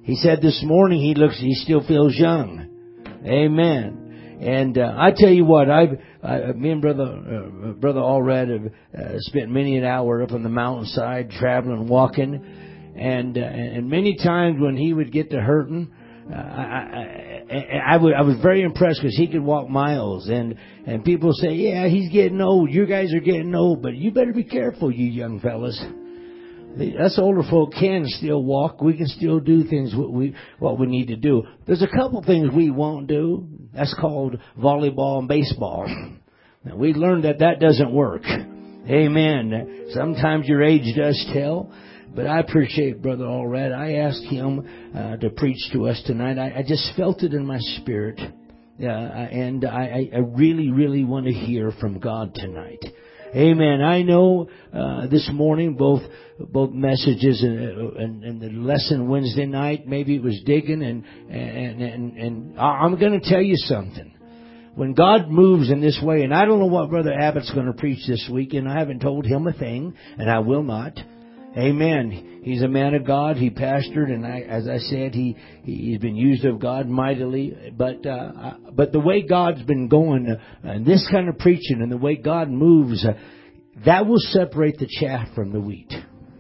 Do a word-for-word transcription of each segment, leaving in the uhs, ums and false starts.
He said this morning he looks, he still feels young. Amen. And uh, I tell you what, I've, I, me and brother uh, brother Allred have uh, spent many an hour up on the mountainside, traveling, walking, and uh, and many times when he would get to hurting, uh, I, I, I, would, I was very impressed because he could walk miles. And and people say, yeah, he's getting old. You guys are getting old, but you better be careful, you young fellas. Us older folk can still walk. We can still do things what we what we need to do. There's a couple things we won't do. That's called volleyball and baseball. Now, we learned that that doesn't work. Amen. Sometimes your age does tell. But I appreciate Brother Allred. I asked him uh, to preach to us tonight. I, I just felt it in my spirit. Uh, and I, I really, really want to hear from God tonight. Amen. I know uh, this morning both both messages and, and, and the lesson Wednesday night, maybe it was digging, and and and, and I'm going to tell you something. When God moves in this way, and I don't know what Brother Abbott's going to preach this week, and I haven't told him a thing, and I will not. Amen. He's a man of God. He pastored, and I, as I said, he he's been used of God mightily. But uh, but the way God's been going, uh, and this kind of preaching, and the way God moves, uh, that will separate the chaff from the wheat.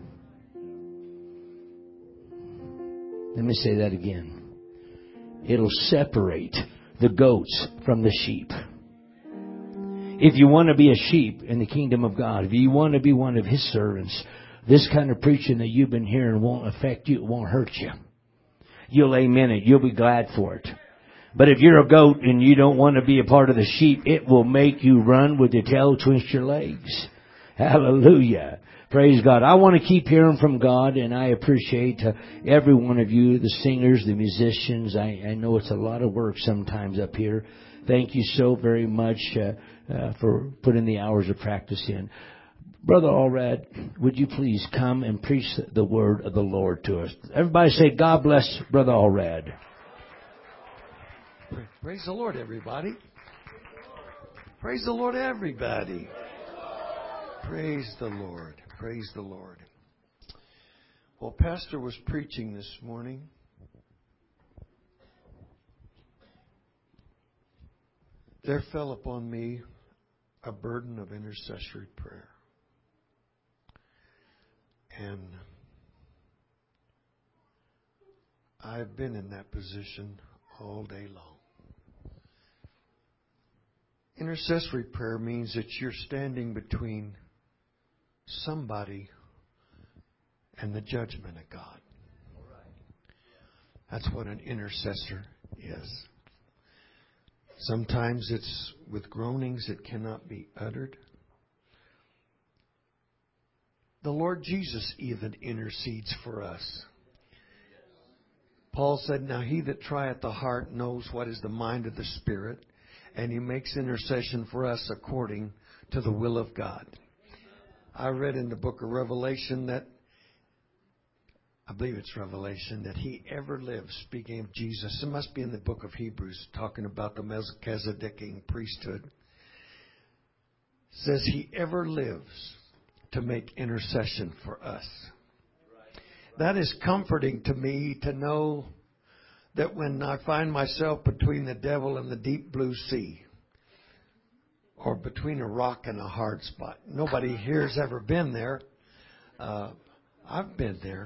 Let me say that again. It'll separate the goats from the sheep. If you want to be a sheep in the kingdom of God, if you want to be one of His servants, this kind of preaching that you've been hearing won't affect you. It won't hurt you. You'll amen it. You'll be glad for it. But if you're a goat and you don't want to be a part of the sheep, it will make you run with your tail between your legs. Hallelujah. Praise God. I want to keep hearing from God, and I appreciate uh, every one of you, the singers, the musicians. I, I know it's a lot of work sometimes up here. Thank you so very much uh, uh, for putting the hours of practice in. Brother Allred, would you please come and preach the word of the Lord to us? Everybody say, God bless Brother Allred. Praise the Lord, everybody. Praise the Lord, everybody. Praise the Lord. Praise the Lord. Well, Pastor was preaching this morning. There fell upon me a burden of intercessory prayer. And I've been in that position all day long. Intercessory prayer means that you're standing between somebody and the judgment of God. That's what an intercessor is. Sometimes it's with groanings that cannot be uttered. The Lord Jesus even intercedes for us. Paul said, now he that trieth the heart knows what is the mind of the Spirit, and he makes intercession for us according to the will of God. I read in the book of Revelation that, I believe it's Revelation, that he ever lives, speaking of Jesus. It must be in the book of Hebrews, talking about the Melchizedekian priesthood. It says he ever lives to make intercession for us. That is comforting to me to know that when I find myself between the devil and the deep blue sea, or between a rock and a hard spot. Nobody here has ever been there. Uh, I've been there.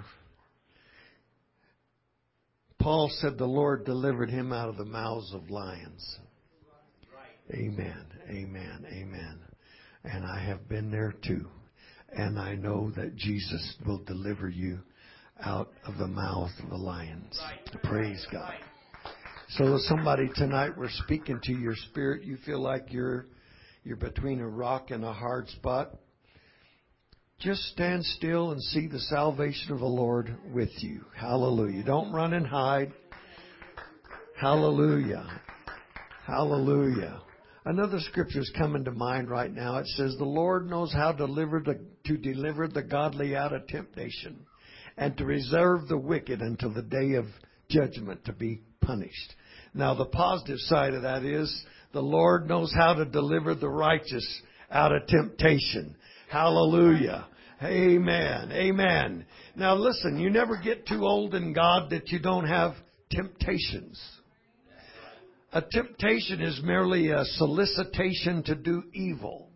Paul said the Lord delivered him out of the mouths of lions. Amen, amen, amen. And I have been there too. And I know that Jesus will deliver you out of the mouth of the lions. Praise God. So somebody tonight, we're speaking to your spirit. You feel like you're you're between a rock and a hard spot. Just stand still and see the salvation of the Lord with you. Hallelujah. Don't run and hide. Hallelujah. Hallelujah. Another scripture is coming to mind right now. It says, the Lord knows how to deliver the, to deliver the godly out of temptation, and to reserve the wicked until the day of judgment to be punished. Now, the positive side of that is the Lord knows how to deliver the righteous out of temptation. Hallelujah. Amen. Amen. Now listen, you never get too old in God that you don't have temptations. A temptation is merely a solicitation to do evil.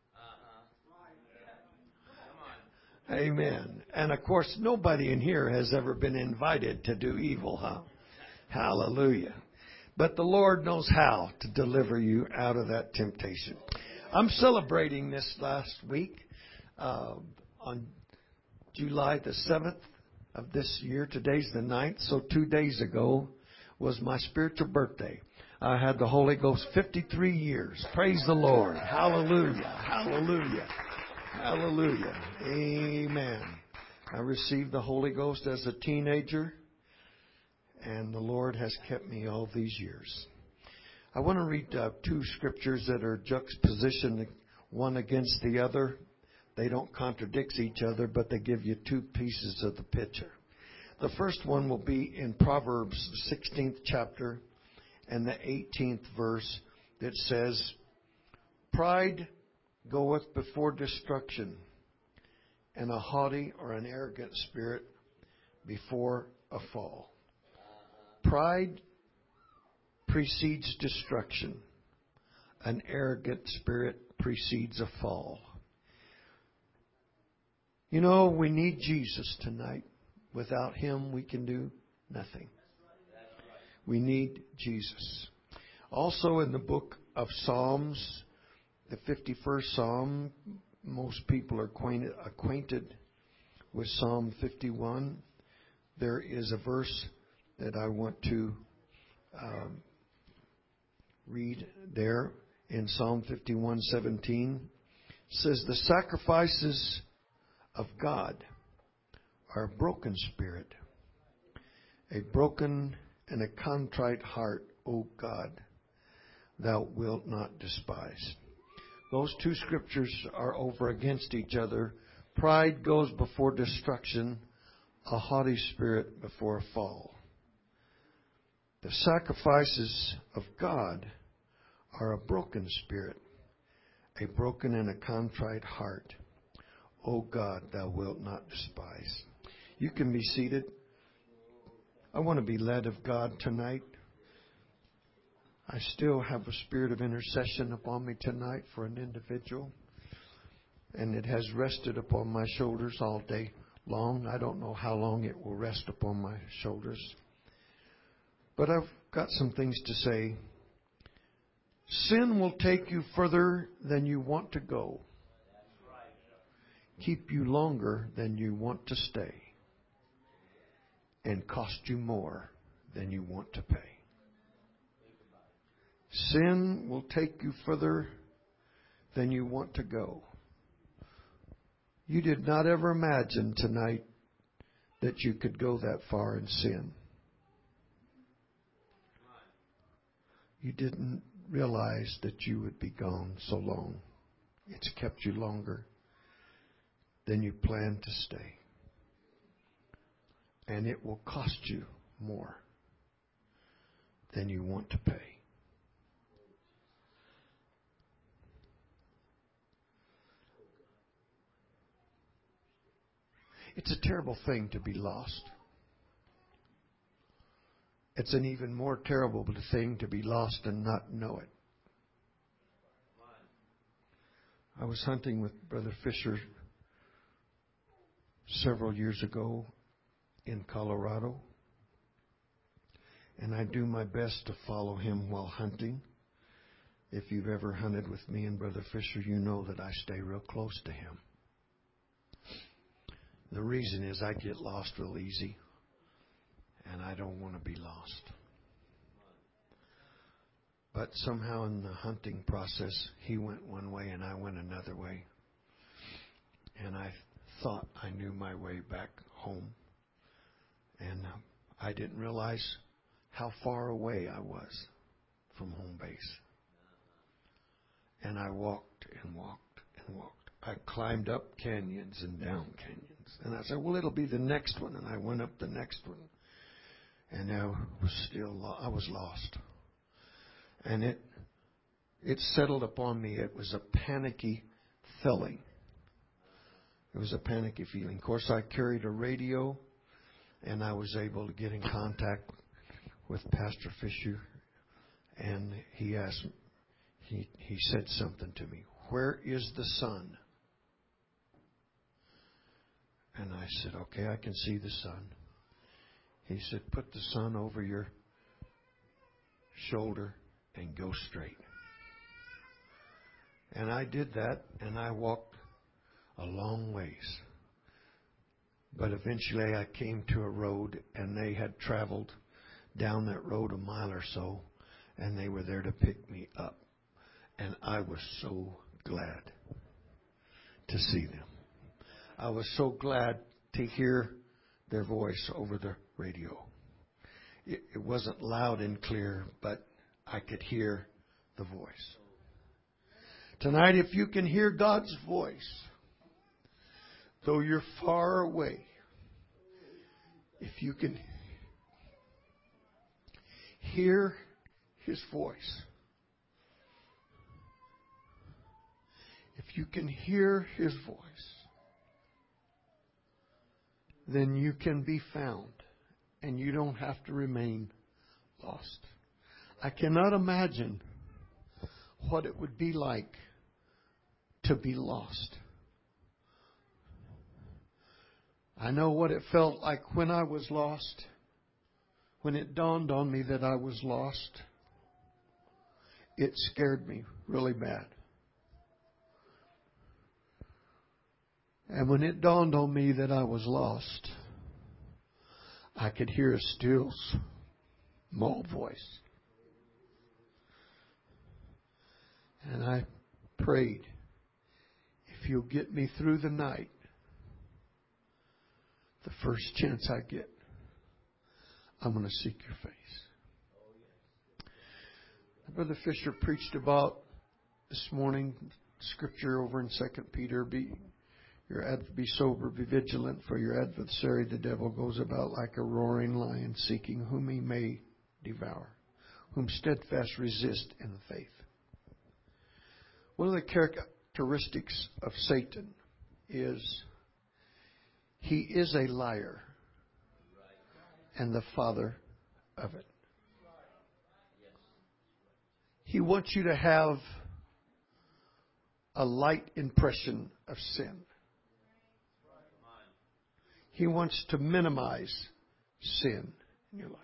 Amen. And of course, nobody in here has ever been invited to do evil, huh? Hallelujah. But the Lord knows how to deliver you out of that temptation. I'm celebrating this last week uh, on July the seventh of this year. Today's the ninth, so two days ago was my spiritual birthday. I had the Holy Ghost fifty-three years. Praise the Lord. Hallelujah. Hallelujah. Hallelujah. Amen. I received the Holy Ghost as a teenager, and the Lord has kept me all these years. I want to read uh, two scriptures that are juxtapositioned one against the other. They don't contradict each other, but they give you two pieces of the picture. The first one will be in Proverbs sixteenth chapter and the eighteenth verse that says, "Pride goeth before destruction, and a haughty or an arrogant spirit before a fall." Pride precedes destruction. An arrogant spirit precedes a fall. You know, we need Jesus tonight. Without Him, we can do nothing. We need Jesus. Also in the book of Psalms, the fifty-first Psalm, most people are acquainted, acquainted with Psalm fifty-one. There is a verse that I want to um, read there in Psalm fifty-one seventeen. It says, "The sacrifices of God are a broken spirit, a broken and a contrite heart, O God, thou wilt not despise." Those two scriptures are over against each other. Pride goes before destruction, a haughty spirit before a fall. The sacrifices of God are a broken spirit, a broken and a contrite heart. O God, thou wilt not despise. You can be seated. I want to be led of God tonight. I still have a spirit of intercession upon me tonight for an individual, and it has rested upon my shoulders all day long. I don't know how long it will rest upon my shoulders, but I've got some things to say. Sin will take you further than you want to go, keep you longer than you want to stay, and cost you more than you want to pay. Sin will take you further than you want to go. You did not ever imagine tonight that you could go that far in sin. You didn't realize that you would be gone so long. It's kept you longer than you planned to stay. And it will cost you more than you want to pay. It's a terrible thing to be lost. It's an even more terrible thing to be lost and not know it. I was hunting with Brother Fisher several years ago in Colorado, and I do my best to follow him while hunting. If you've ever hunted with me and Brother Fisher, you know that I stay real close to him. The reason is I get lost real easy, and I don't want to be lost. But somehow in the hunting process, he went one way and I went another way. And I thought I knew my way back home. And I didn't realize how far away I was from home base. And I walked and walked and walked. I climbed up canyons and down canyons. And I said, well, it'll be the next one. And I went up the next one. And I was still, lo- I was lost. And it, it settled upon me. It was a panicky feeling. It was a panicky feeling. Of course, I carried a radio, and I was able to get in contact with Pastor Fisher, and he asked, he he said something to me. Where is the sun? And I said, okay, I can see the sun. He said, put the sun over your shoulder and go straight. And I did that, and I walked a long ways. But eventually I came to a road, and they had traveled down that road a mile or so, and they were there to pick me up. And I was so glad to see them. I was so glad to hear their voice over the radio. It, it wasn't loud and clear, but I could hear the voice. Tonight, if you can hear God's voice, though you're far away, if you can hear His voice, if you can hear His voice, then you can be found and you don't have to remain lost. I cannot imagine what it would be like to be lost. I know what it felt like when I was lost, when it dawned on me that I was lost. It scared me really bad. And when it dawned on me that I was lost, I could hear a still small voice. And I prayed, if you'll get me through the night, the first chance I get, I'm going to seek your face. Brother Fisher preached about this morning, scripture over in Second Peter, be your ad, be sober, be vigilant, for your adversary, the devil, goes about like a roaring lion, seeking whom he may devour, whom steadfast resist in the faith. One of the characteristics of Satan is he is a liar and the father of it. He wants you to have a light impression of sin. He wants to minimize sin in your life.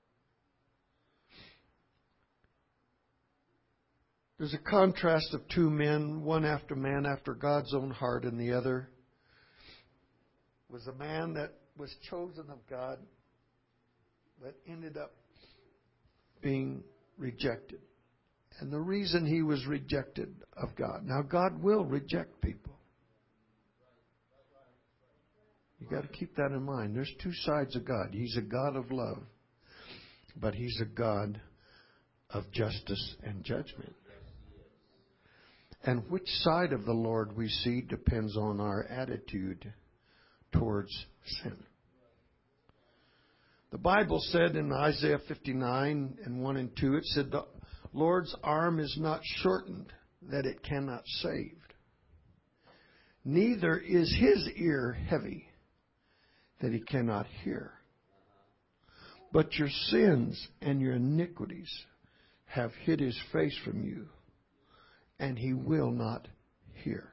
There's a contrast of two men, one after man after God's own heart, and the other was a man that was chosen of God but ended up being rejected. And the reason he was rejected of God. Now, God will reject people. You got to keep that in mind. There's two sides of God. He's a God of love, but He's a God of justice and judgment. And which side of the Lord we see depends on our attitude towards sin. The Bible said in Isaiah fifty-nine and one and two, it said, the Lord's arm is not shortened that it cannot save, neither is His ear heavy that He cannot hear. But your sins and your iniquities have hid His face from you, and He will not hear.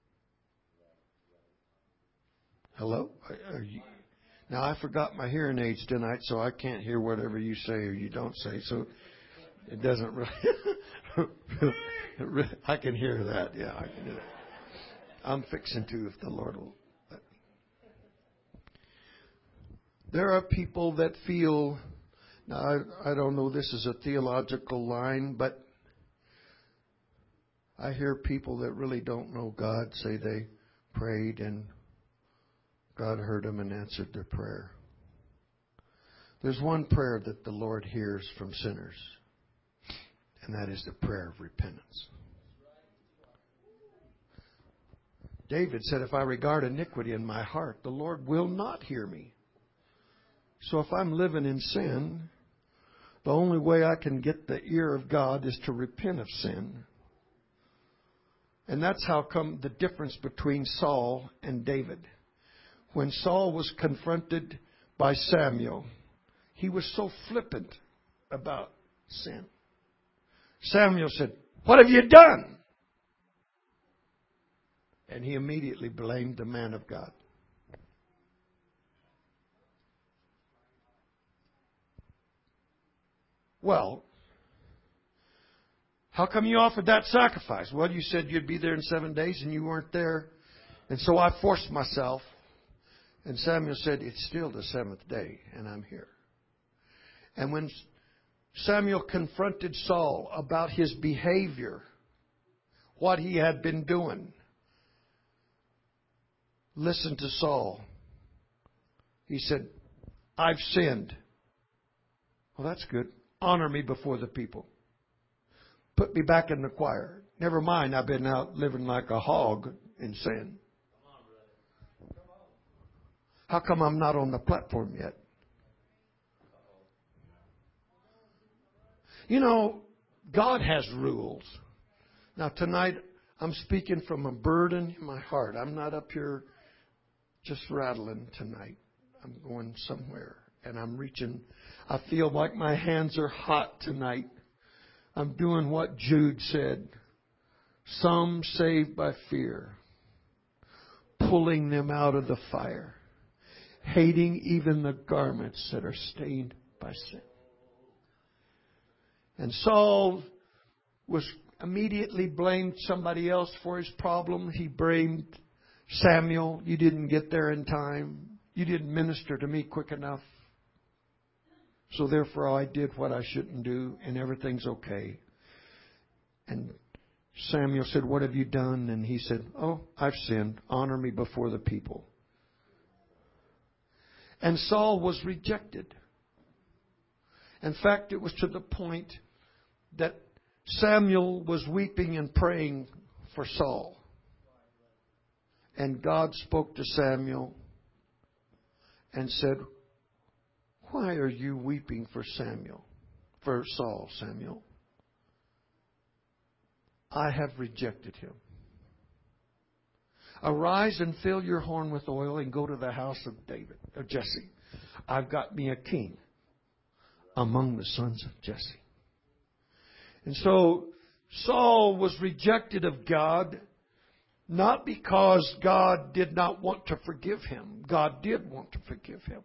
Hello? Are you? Now, I forgot my hearing aids tonight, so I can't hear whatever you say or you don't say. So it doesn't really... I can hear that. Yeah, I can hear that. I'm fixing to if the Lord will let me. There are people that feel... Now, I, I don't know this is a theological line, but I hear people that really don't know God say they prayed and God heard them and answered their prayer. There's one prayer that the Lord hears from sinners, and that is the prayer of repentance. David said, if I regard iniquity in my heart, the Lord will not hear me. So if I'm living in sin, the only way I can get the ear of God is to repent of sin And that's how come the difference between Saul and David. When Saul was confronted by Samuel, he was so flippant about sin. Samuel said, "What have you done?" And he immediately blamed the man of God. Well, how come you offered that sacrifice? Well, you said you'd be there in seven days and you weren't there. And so I forced myself. And Samuel said, "It's still the seventh day and I'm here." And when Samuel confronted Saul about his behavior, what he had been doing, listen to Saul. He said, "I've sinned." Well, that's good. Honor me before the people. Put me back in the choir. Never mind, I've been out living like a hog in sin. How come I'm not on the platform yet? You know, God has rules. Now tonight, I'm speaking from a burden in my heart. I'm not up here just rattling tonight. I'm going somewhere and I'm reaching. I feel like my hands are hot tonight. I'm doing what Jude said. Some saved by fear, pulling them out of the fire, hating even the garments that are stained by sin. And Saul was immediately blamed somebody else for his problem. He blamed Samuel. "You didn't get there in time. You didn't minister to me quick enough. So therefore I did what I shouldn't do and everything's okay." And Samuel said, "What have you done?" And he said, "Oh, I've sinned. Honor me before the people." And Saul was rejected. In fact, it was to the point that Samuel was weeping and praying for Saul. And God spoke to Samuel and said, "Why are you weeping for Samuel, for Saul, Samuel? I have rejected him. Arise and fill your horn with oil and go to the house of David, of Jesse. I've got me a king among the sons of Jesse." And so Saul was rejected of God, not because God did not want to forgive him. God did want to forgive him.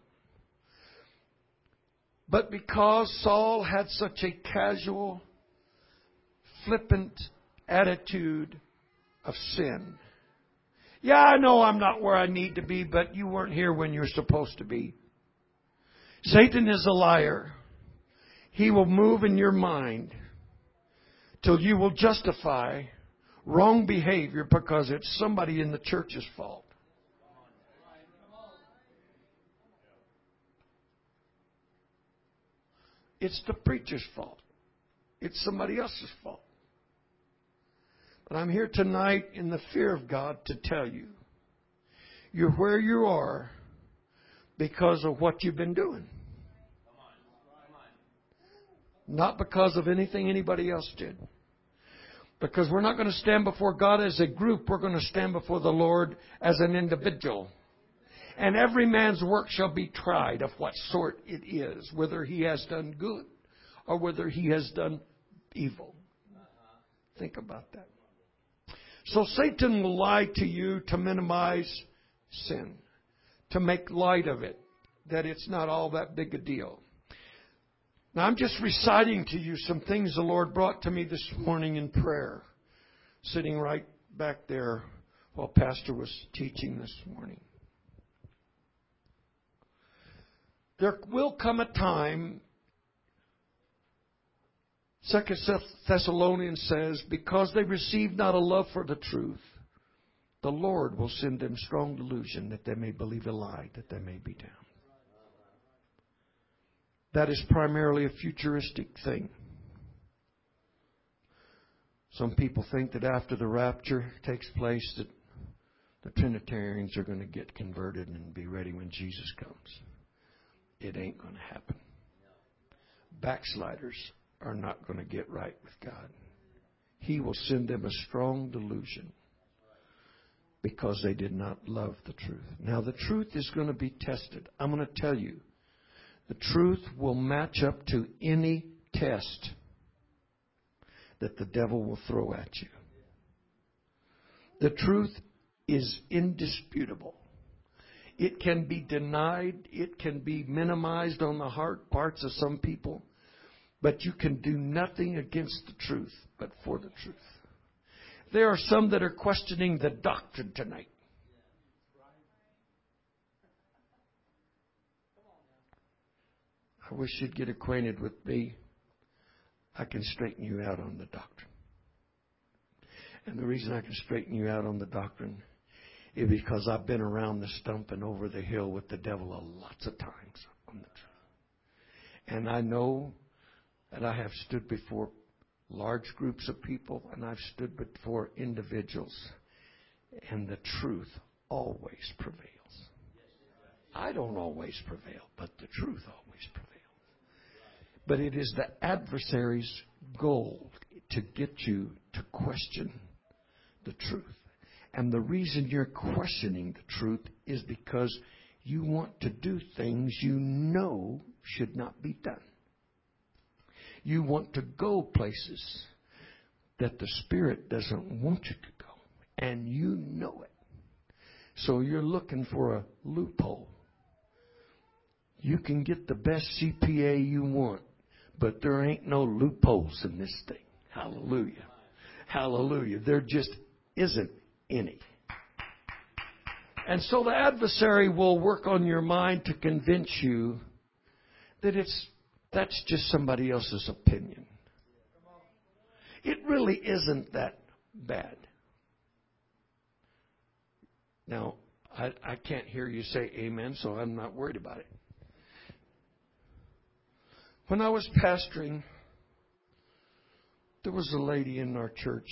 But because Saul had such a casual, flippant attitude of sin. "Yeah, I know I'm not where I need to be, but you weren't here when you're supposed to be." Satan is a liar. He will move in your mind till you will justify wrong behavior because it's somebody in the church's fault. It's the preacher's fault. It's somebody else's fault. But I'm here tonight in the fear of God to tell you, you're where you are because of what you've been doing. Not because of anything anybody else did. Because we're not going to stand before God as a group. We're going to stand before the Lord as an individual. And every man's work shall be tried of what sort it is, whether he has done good or whether he has done evil. Think about that. So Satan will lie to you to minimize sin, to make light of it, that it's not all that big a deal. Now I'm just reciting to you some things the Lord brought to me this morning in prayer, sitting right back there while Pastor was teaching this morning. There will come a time, Second Thessalonians says, because they receive not a love for the truth, the Lord will send them strong delusion that they may believe a lie, that they may be damned. That is primarily a futuristic thing. Some people think that after the rapture takes place that the Trinitarians are going to get converted and be ready when Jesus comes. It ain't going to happen. Backsliders are not going to get right with God. He will send them a strong delusion because they did not love the truth. Now, the truth is going to be tested. I'm going to tell you, the truth will match up to any test that the devil will throw at you. The truth is indisputable. It can be denied. It can be minimized on the heart parts of some people. But you can do nothing against the truth, but for the truth. There are some that are questioning the doctrine tonight. I wish you'd get acquainted with me. I can straighten you out on the doctrine. And the reason I can straighten you out on the doctrine is because I've been around the stump and over the hill with the devil a lots of times on the truth. And I know that I have stood before large groups of people, and I've stood before individuals, and the truth always prevails. I don't always prevail, but the truth always prevails. But it is the adversary's goal to get you to question the truth. And the reason you're questioning the truth is because you want to do things you know should not be done. You want to go places that the Spirit doesn't want you to go. And you know it. So you're looking for a loophole. You can get the best C P A you want, but there ain't no loopholes in this thing. Hallelujah. Hallelujah. There just isn't any. And so the adversary will work on your mind to convince you that it's that's just somebody else's opinion. It really isn't that bad. Now, I, I can't hear you say amen, so I'm not worried about it. When I was pastoring, there was a lady in our church.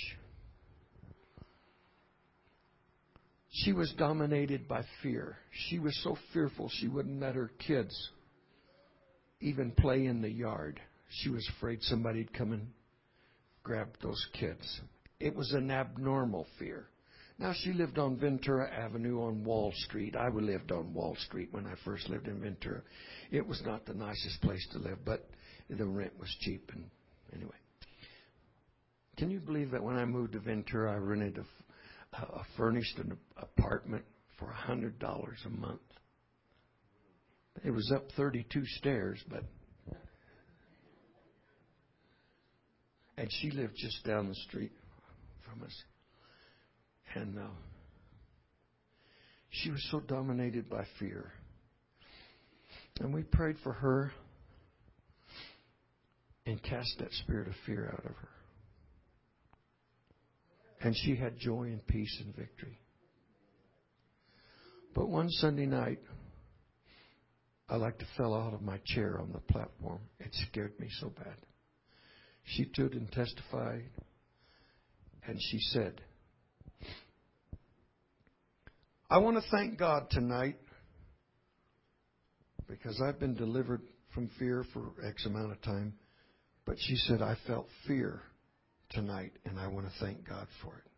She was dominated by fear. She was so fearful she wouldn't let her kids even play in the yard. She was afraid somebody'd come and grab those kids. It was an abnormal fear. Now, she lived on Ventura Avenue on Wall Street. I lived on Wall Street when I first lived in Ventura. It was not the nicest place to live, but the rent was cheap. And anyway, can you believe that when I moved to Ventura, I rented a, a furnished an apartment for one hundred dollars a month? It was up thirty-two stairs, but... And she lived just down the street from us. And uh, she was so dominated by fear. And we prayed for her and cast that spirit of fear out of her. And she had joy and peace and victory. But one Sunday night, I like to fell out of my chair on the platform. It scared me so bad. She stood and testified, and she said, I want to thank God tonight because I've been delivered from fear for X amount of time. But she said, I felt fear tonight, and I want to thank God for it.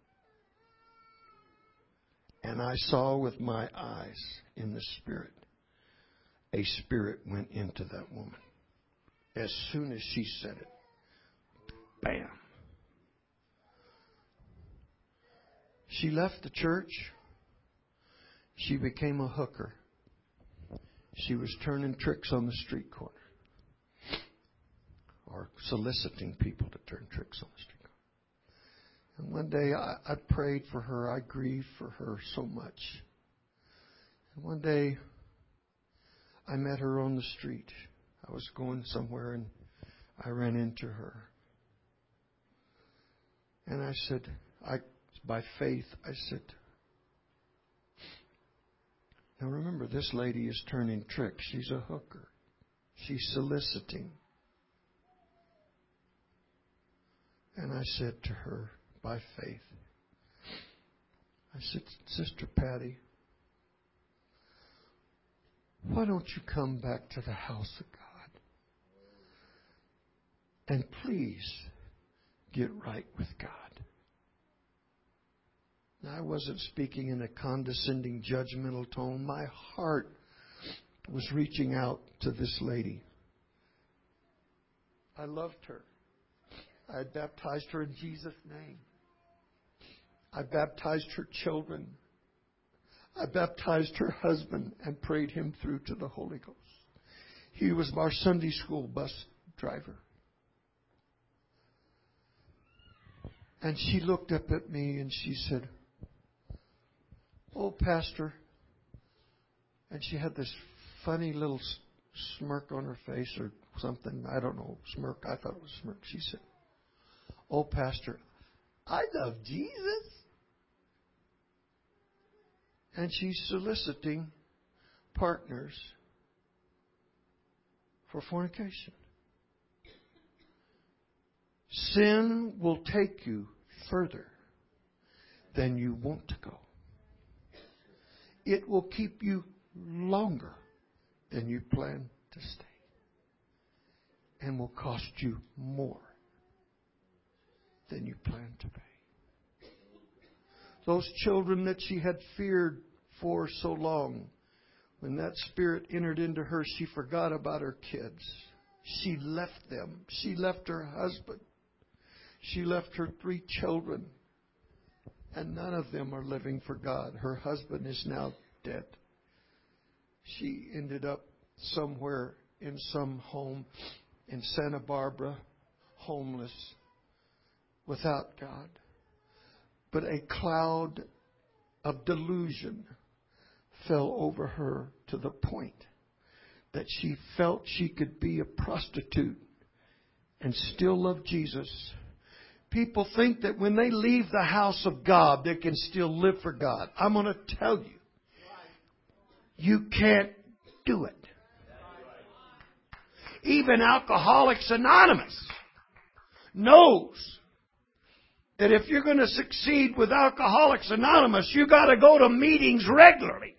And I saw with my eyes in the Spirit, a spirit went into that woman. As soon as she said it, bam. She left the church. She became a hooker. She was turning tricks on the street corner. Or soliciting people to turn tricks on the street corner. And one day I, I prayed for her. I grieved for her so much. And one day I met her on the street. I was going somewhere and I ran into her. And I said, I, by faith, I said, now remember, this lady is turning tricks. She's a hooker. She's soliciting. And I said to her, by faith, I said, Sister Patty, why don't you come back to the house of God? And please get right with God. Now, I wasn't speaking in a condescending, judgmental tone. My heart was reaching out to this lady. I loved her. I baptized her in Jesus' name. I baptized her children. I baptized her husband and prayed him through to the Holy Ghost. He was our Sunday school bus driver. And she looked up at me and she said, "Oh, Pastor." And she had this funny little smirk on her face or something. I don't know, smirk. I thought it was smirk. She said, "Oh, Pastor, I love Jesus." And she's soliciting partners for fornication. Sin will take you further than you want to go. It will keep you longer than you plan to stay. And will cost you more than you plan to pay. Those children that she had feared for so long, when that spirit entered into her, she forgot about her kids. She left them. She left her husband. She left her three children. And none of them are living for God. Her husband is now dead. She ended up somewhere in some home in Santa Barbara, homeless, without God. But a cloud of delusion fell over her to the point that she felt she could be a prostitute and still love Jesus. People think that when they leave the house of God, they can still live for God. I'm going to tell you, you can't do it. Even Alcoholics Anonymous knows that if you're going to succeed with Alcoholics Anonymous, you got to go to meetings regularly.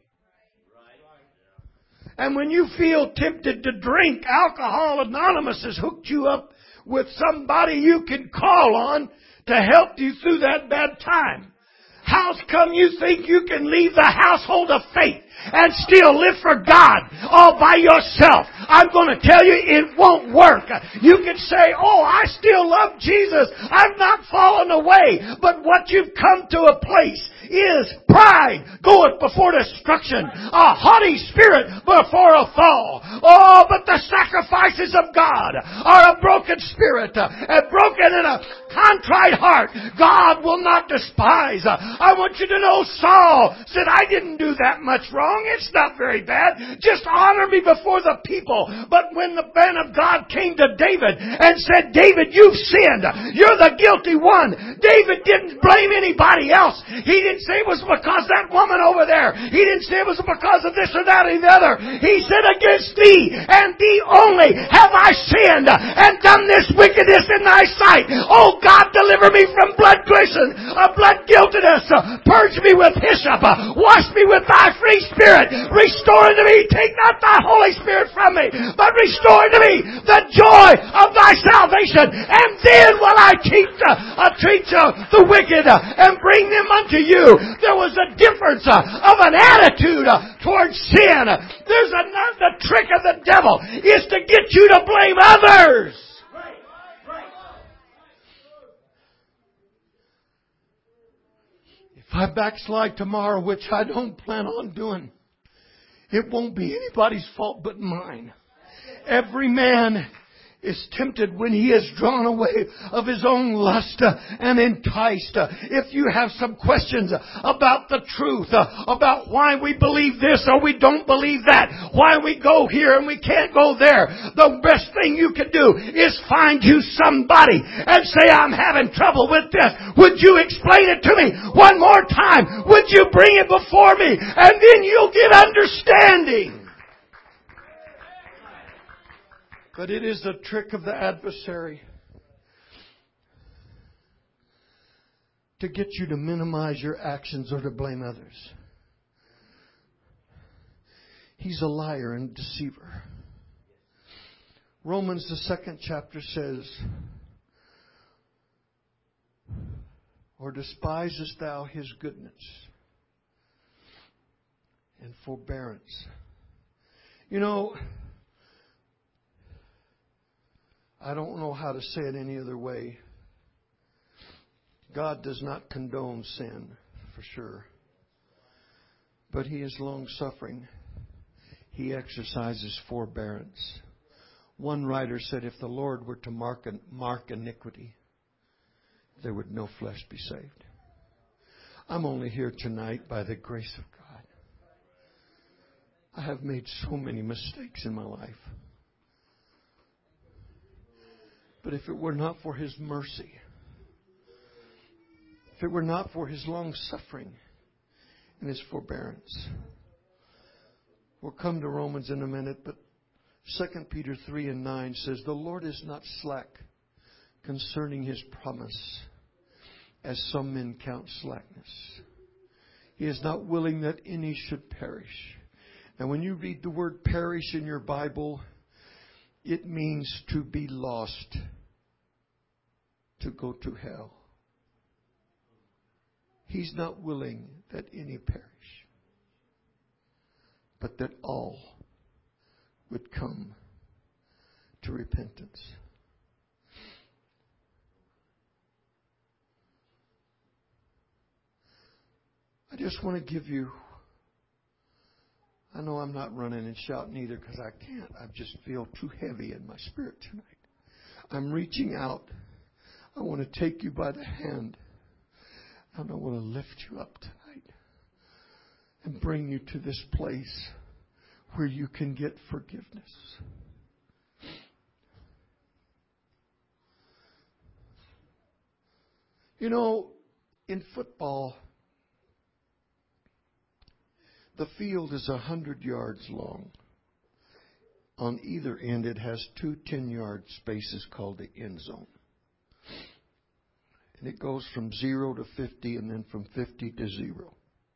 And when you feel tempted to drink, Alcohol Anonymous has hooked you up with somebody you can call on to help you through that bad time. How come you think you can leave the household of faith and still live for God all by yourself? I'm going to tell you, it won't work. You can say, "Oh, I still love Jesus. I've not fallen away." But what you've come to a place is pride goeth before destruction, a haughty spirit before a fall. Oh, but the sacrifices of God are a broken spirit, a broken and a contrite heart God will not despise. I want you to know Saul said, "I didn't do that much wrong. It's not very bad. Just honor me before the people." But when the man of God came to David and said, "David, you've sinned. You're the guilty one." David didn't blame anybody else. He didn't say it was because that woman over there. He didn't say it was because of this or that or the other. He said, "Against thee and thee only have I sinned and done this wickedness in thy sight. Oh God, deliver me from blood glisten, uh, blood guiltiness. Uh, purge me with hyssop. Uh, wash me with thy free spirit. Restore unto me. Take not thy Holy Spirit from me, but restore unto me the joy of thy salvation. And then will I teach, uh, uh, teach uh, the wicked uh, and bring them unto you." There was a difference uh, of an attitude uh, towards sin. There's another, the trick of the devil is to get you to blame others. If I backslide tomorrow, which I don't plan on doing, it won't be anybody's fault but mine. Every man is tempted when he is drawn away of his own lust uh, and enticed. Uh, if you have some questions about the truth, uh, about why we believe this or we don't believe that, why we go here and we can't go there, the best thing you can do is find you somebody and say, "I'm having trouble with this. Would you explain it to me one more time? Would you bring it before me?" And then you'll get understanding. But it is the trick of the adversary to get you to minimize your actions or to blame others. He's a liar and deceiver. Romans, the second chapter says, Or despisest thou His goodness and forbearance? You know, I don't know how to say it any other way. God does not condone sin, for sure. But He is long-suffering. He exercises forbearance. One writer said, if the Lord were to mark, mark iniquity, there would no flesh be saved. I'm only here tonight by the grace of God. I have made so many mistakes in my life. But if it were not for His mercy, if it were not for His long-suffering and His forbearance. We'll come to Romans in a minute, but Second Peter three and nine says, the Lord is not slack concerning His promise, as some men count slackness. He is not willing that any should perish. And when you read the word perish in your Bible, it means to be lost, to go to hell. He's not willing that any perish, but that all would come to repentance. I just want to give you, I know I'm not running and shouting either because I can't. I just feel too heavy in my spirit tonight. I'm reaching out. I want to take you by the hand. And I want to lift you up tonight and bring you to this place where you can get forgiveness. You know, in football, the field is a hundred yards long. On either end, it has two ten-yard spaces called the end zone. And it goes from zero to fifty and then from fifty to zero.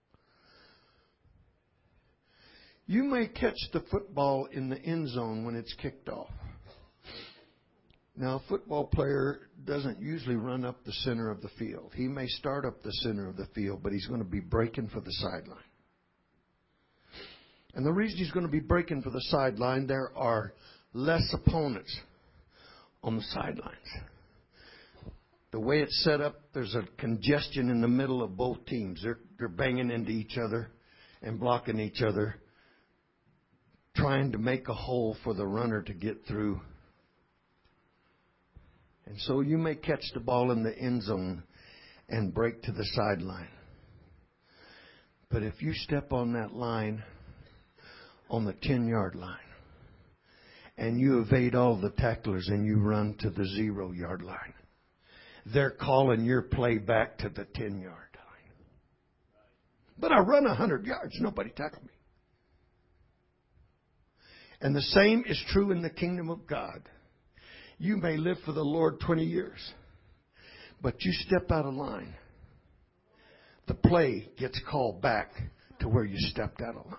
You may catch the football in the end zone when it's kicked off. Now, a football player doesn't usually run up the center of the field. He may start up the center of the field, but he's going to be breaking for the sideline. And the reason he's going to be breaking for the sideline, there are less opponents on the sidelines. The way it's set up, there's a congestion in the middle of both teams. They're, they're banging into each other and blocking each other, trying to make a hole for the runner to get through. And so you may catch the ball in the end zone and break to the sideline. But if you step on that line, on the ten-yard line, and you evade all the tacklers and you run to the zero-yard line, they're calling your play back to the ten-yard line. But I run one hundred yards. Nobody tackled me. And the same is true in the kingdom of God. You may live for the Lord twenty years, but you step out of line, the play gets called back to where you stepped out of line.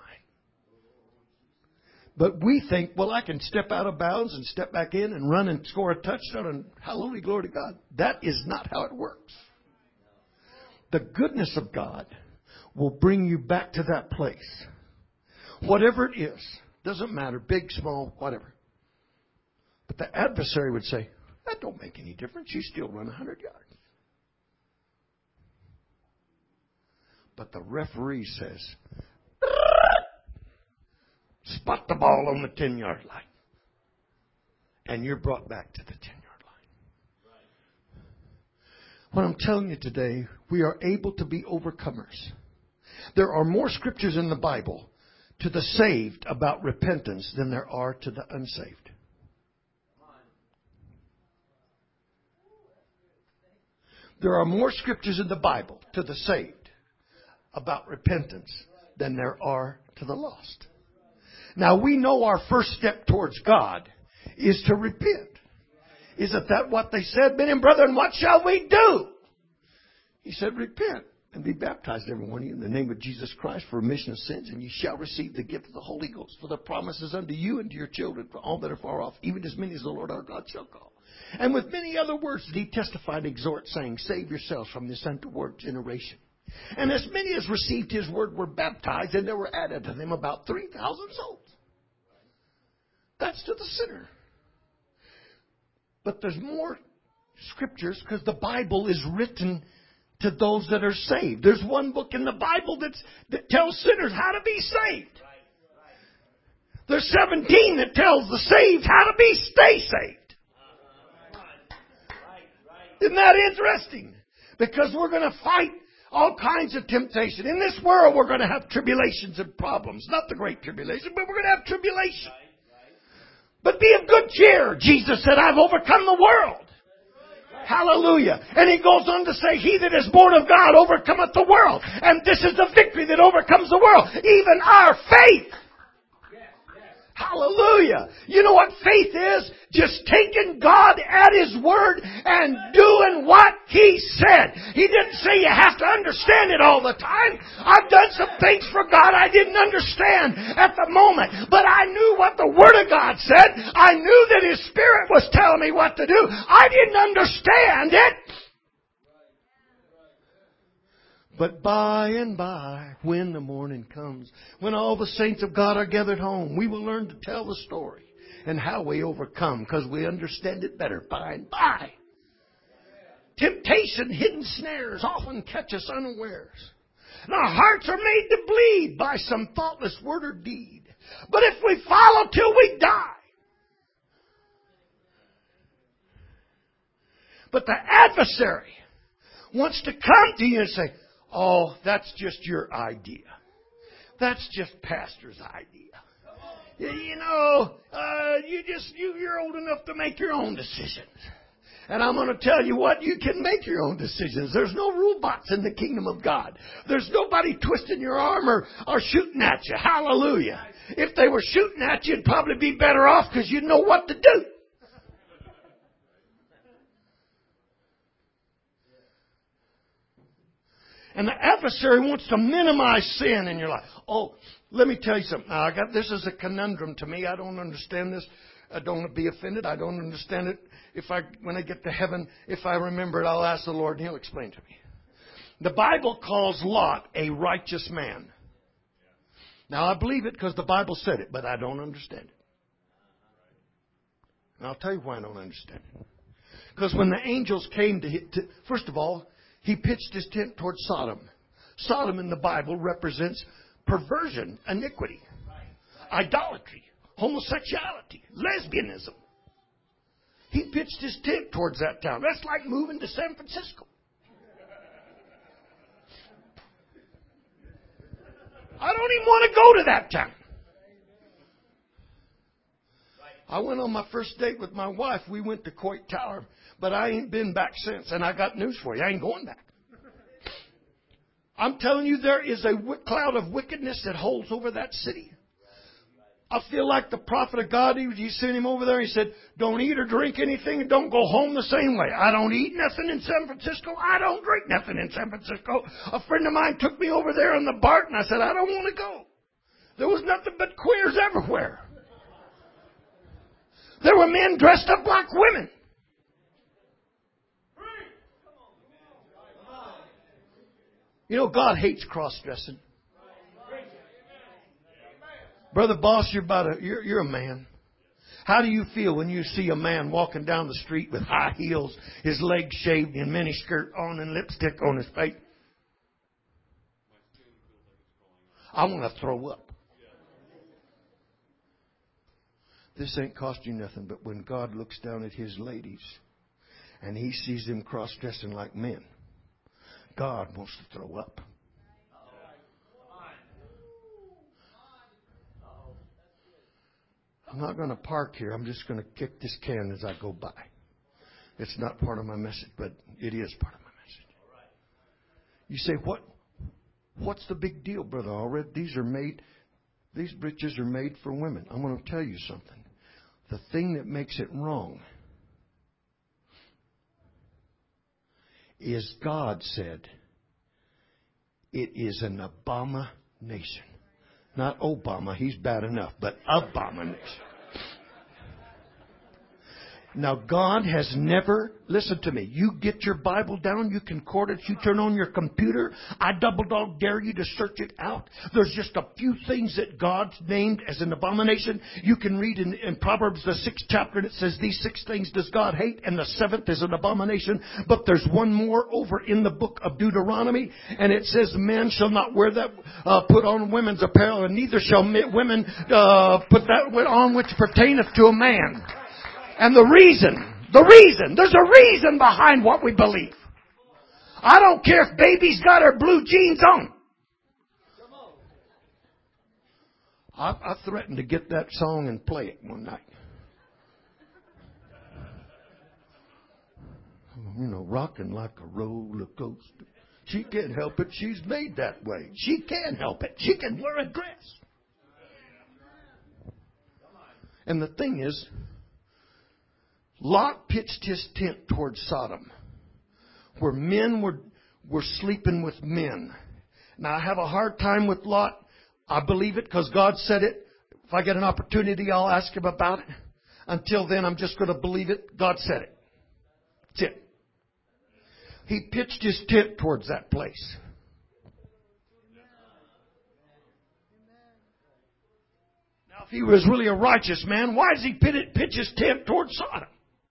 But we think, well, I can step out of bounds and step back in and run and score a touchdown and hallelujah, glory to God. That is not how it works. The goodness of God will bring you back to that place. Whatever it is, doesn't matter, big, small, whatever. But the adversary would say, that don't make any difference. You still run one hundred yards. But the referee says, spot the ball on the ten-yard line. And you're brought back to the ten-yard line. What I'm telling you today, we are able to be overcomers. There are more scriptures in the Bible to the saved about repentance than there are to the unsaved. There are more scriptures in the Bible to the saved about repentance than there are to the lost. Now, we know our first step towards God is to repent. Isn't that what they said? Men and brethren, what shall we do? He said, repent. and be baptized, every one of you, in the name of Jesus Christ for remission of sins, and ye shall receive the gift of the Holy Ghost. For the promises unto you and to your children, for all that are far off, even as many as the Lord our God shall call. And with many other words did he testify and exhort, saying, save yourselves from this untoward generation. And as many as received his word were baptized, and there were added to them about three thousand souls. That's to the sinner. But there's more scriptures because the Bible is written to those that are saved. There's one book in the Bible that's, that tells sinners how to be saved. There's seventeen that tells the saved how to be stay saved. Isn't that interesting? Because we're going to fight all kinds of temptation. In this world, we're going to have tribulations and problems. Not the great tribulation, but we're going to have tribulation. But be of good cheer. Jesus said, I've overcome the world. Hallelujah. And he goes on to say, he that is born of God overcometh the world. And this is the victory that overcomes the world. Even our faith. Hallelujah. You know what faith is? Just taking God at His word and doing what He said. He didn't say you have to understand it all the time. I've done some things for God I didn't understand at the moment. But I knew what the Word of God said. I knew that His Spirit was telling me what to do. I didn't understand it. But by and by, when the morning comes, when all the saints of God are gathered home, we will learn to tell the story and how we overcome because we understand it better by and by. Temptation, hidden snares often catch us unawares. And our hearts are made to bleed by some thoughtless word or deed. But if we follow till we die. But the adversary wants to come to you and say, oh, that's just your idea. That's just pastor's idea. You know, uh, you just, you, you're old enough to make your own decisions. And I'm going to tell you what, you can make your own decisions. There's no robots in the kingdom of God. There's nobody twisting your arm or, or shooting at you. Hallelujah. If they were shooting at you, you'd probably be better off because you'd know what to do. And the adversary wants to minimize sin in your life. Oh, let me tell you something. Now, I got this is a conundrum to me. I don't understand this. I don't be offended. I don't understand it. If I, when I get to heaven, if I remember it, I'll ask the Lord and He'll explain to me. The Bible calls Lot a righteous man. Now, I believe it because the Bible said it, but I don't understand it. And I'll tell you why I don't understand it. Because when the angels came to, to first of all, he pitched his tent towards Sodom. Sodom in the Bible represents perversion, iniquity, idolatry, homosexuality, lesbianism. He pitched his tent towards that town. That's like moving to San Francisco. I don't even want to go to that town. I went on my first date with my wife. We went to Coit Tower. But I ain't been back since. And I got news for you. I ain't going back. I'm telling you, there is a cloud of wickedness that holds over that city. I feel like the prophet of God, he, he sent him over there. He said, don't eat or drink anything and don't go home the same way. I don't eat nothing in San Francisco. I don't drink nothing in San Francisco. A friend of mine took me over there on the BART and I said, I don't want to go. There was nothing but queers everywhere. There were men dressed up like women. You know, God hates cross-dressing. Brother Boss, you're about a, you're, you're a man. How do you feel when you see a man walking down the street with high heels, his legs shaved and miniskirt on and lipstick on his face? I want to throw up. This ain't cost you nothing, but when God looks down at His ladies and He sees them cross-dressing like men, God wants to throw up. I'm not going to park here. I'm just going to kick this can as I go by. It's not part of my message, but it is part of my message. You say, what? What's the big deal, Brother Allred? These are made, these breeches are made for women. I'm going to tell you something. The thing that makes it wrong is God said, It is an abomination. Not Obama, he's bad enough, but abomination. Now, God has never, listen to me, you get your Bible down, you concord it, you turn on your computer, I double dog dare you to search it out. There's just a few things that God's named as an abomination. You can read in, in Proverbs, the sixth chapter, and it says, these six things does God hate, and the seventh is an abomination. But there's one more over in the book of Deuteronomy, and it says, men shall not wear that, uh, put on women's apparel, and neither shall women uh, put that on which pertaineth to a man. And the reason, the reason, there's a reason behind what we believe. I don't care if baby's got her blue jeans on. I, I threatened to get that song and play it one night. You know, rocking like a roller coaster. She can't help it. She's made that way. She can't help it. She can wear a dress. And the thing is, Lot pitched his tent towards Sodom, where men were were sleeping with men. Now, I have a hard time with Lot. I believe it because God said it. If I get an opportunity, I'll ask him about it. Until then, I'm just going to believe it. God said it. That's it. He pitched his tent towards that place. Now, if he was really a righteous man, why does he pitch his tent towards Sodom?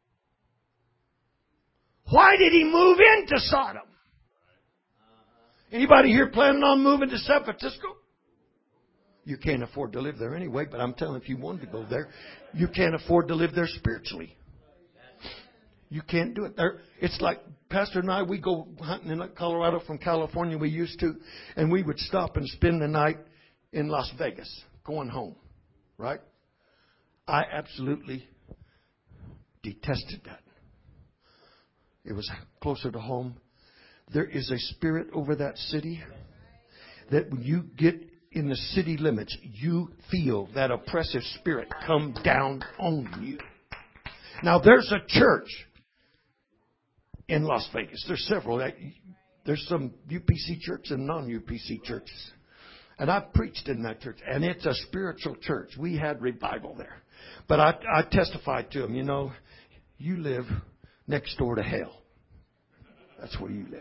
Why did he move into Sodom? Anybody here planning on moving to San Francisco? You can't afford to live there anyway, but I'm telling you, if you wanted to go there, you can't afford to live there spiritually. You can't do it. There, it's like Pastor and I, we go hunting in Colorado from California, we used to, and we would stop and spend the night in Las Vegas, going home, right? I absolutely detested that. It was closer to home. There is a spirit over that city that when you get in the city limits, you feel that oppressive spirit come down on you. Now, there's a church in Las Vegas. There's several. There's some U P C churches and non-U P C churches. And I've preached in that church. And it's a spiritual church. We had revival there. But I, I testified to them, you know, you live next door to hell. That's where you live.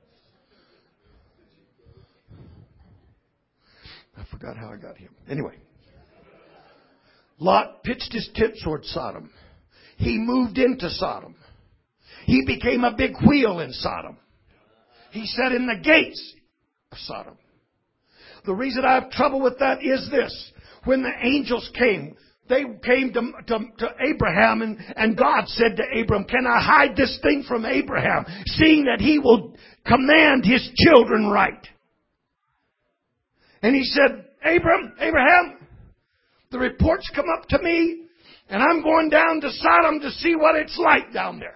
I forgot how I got here. Anyway. Lot pitched his tent toward Sodom. He moved into Sodom. He became a big wheel in Sodom. He sat in the gates of Sodom. The reason I have trouble with that is this. When the angels came, they came to, to, to Abraham and, and God said to Abram, can I hide this thing from Abraham, seeing that he will command his children right? And he said, Abram, Abraham, the reports come up to me and I'm going down to Sodom to see what it's like down there.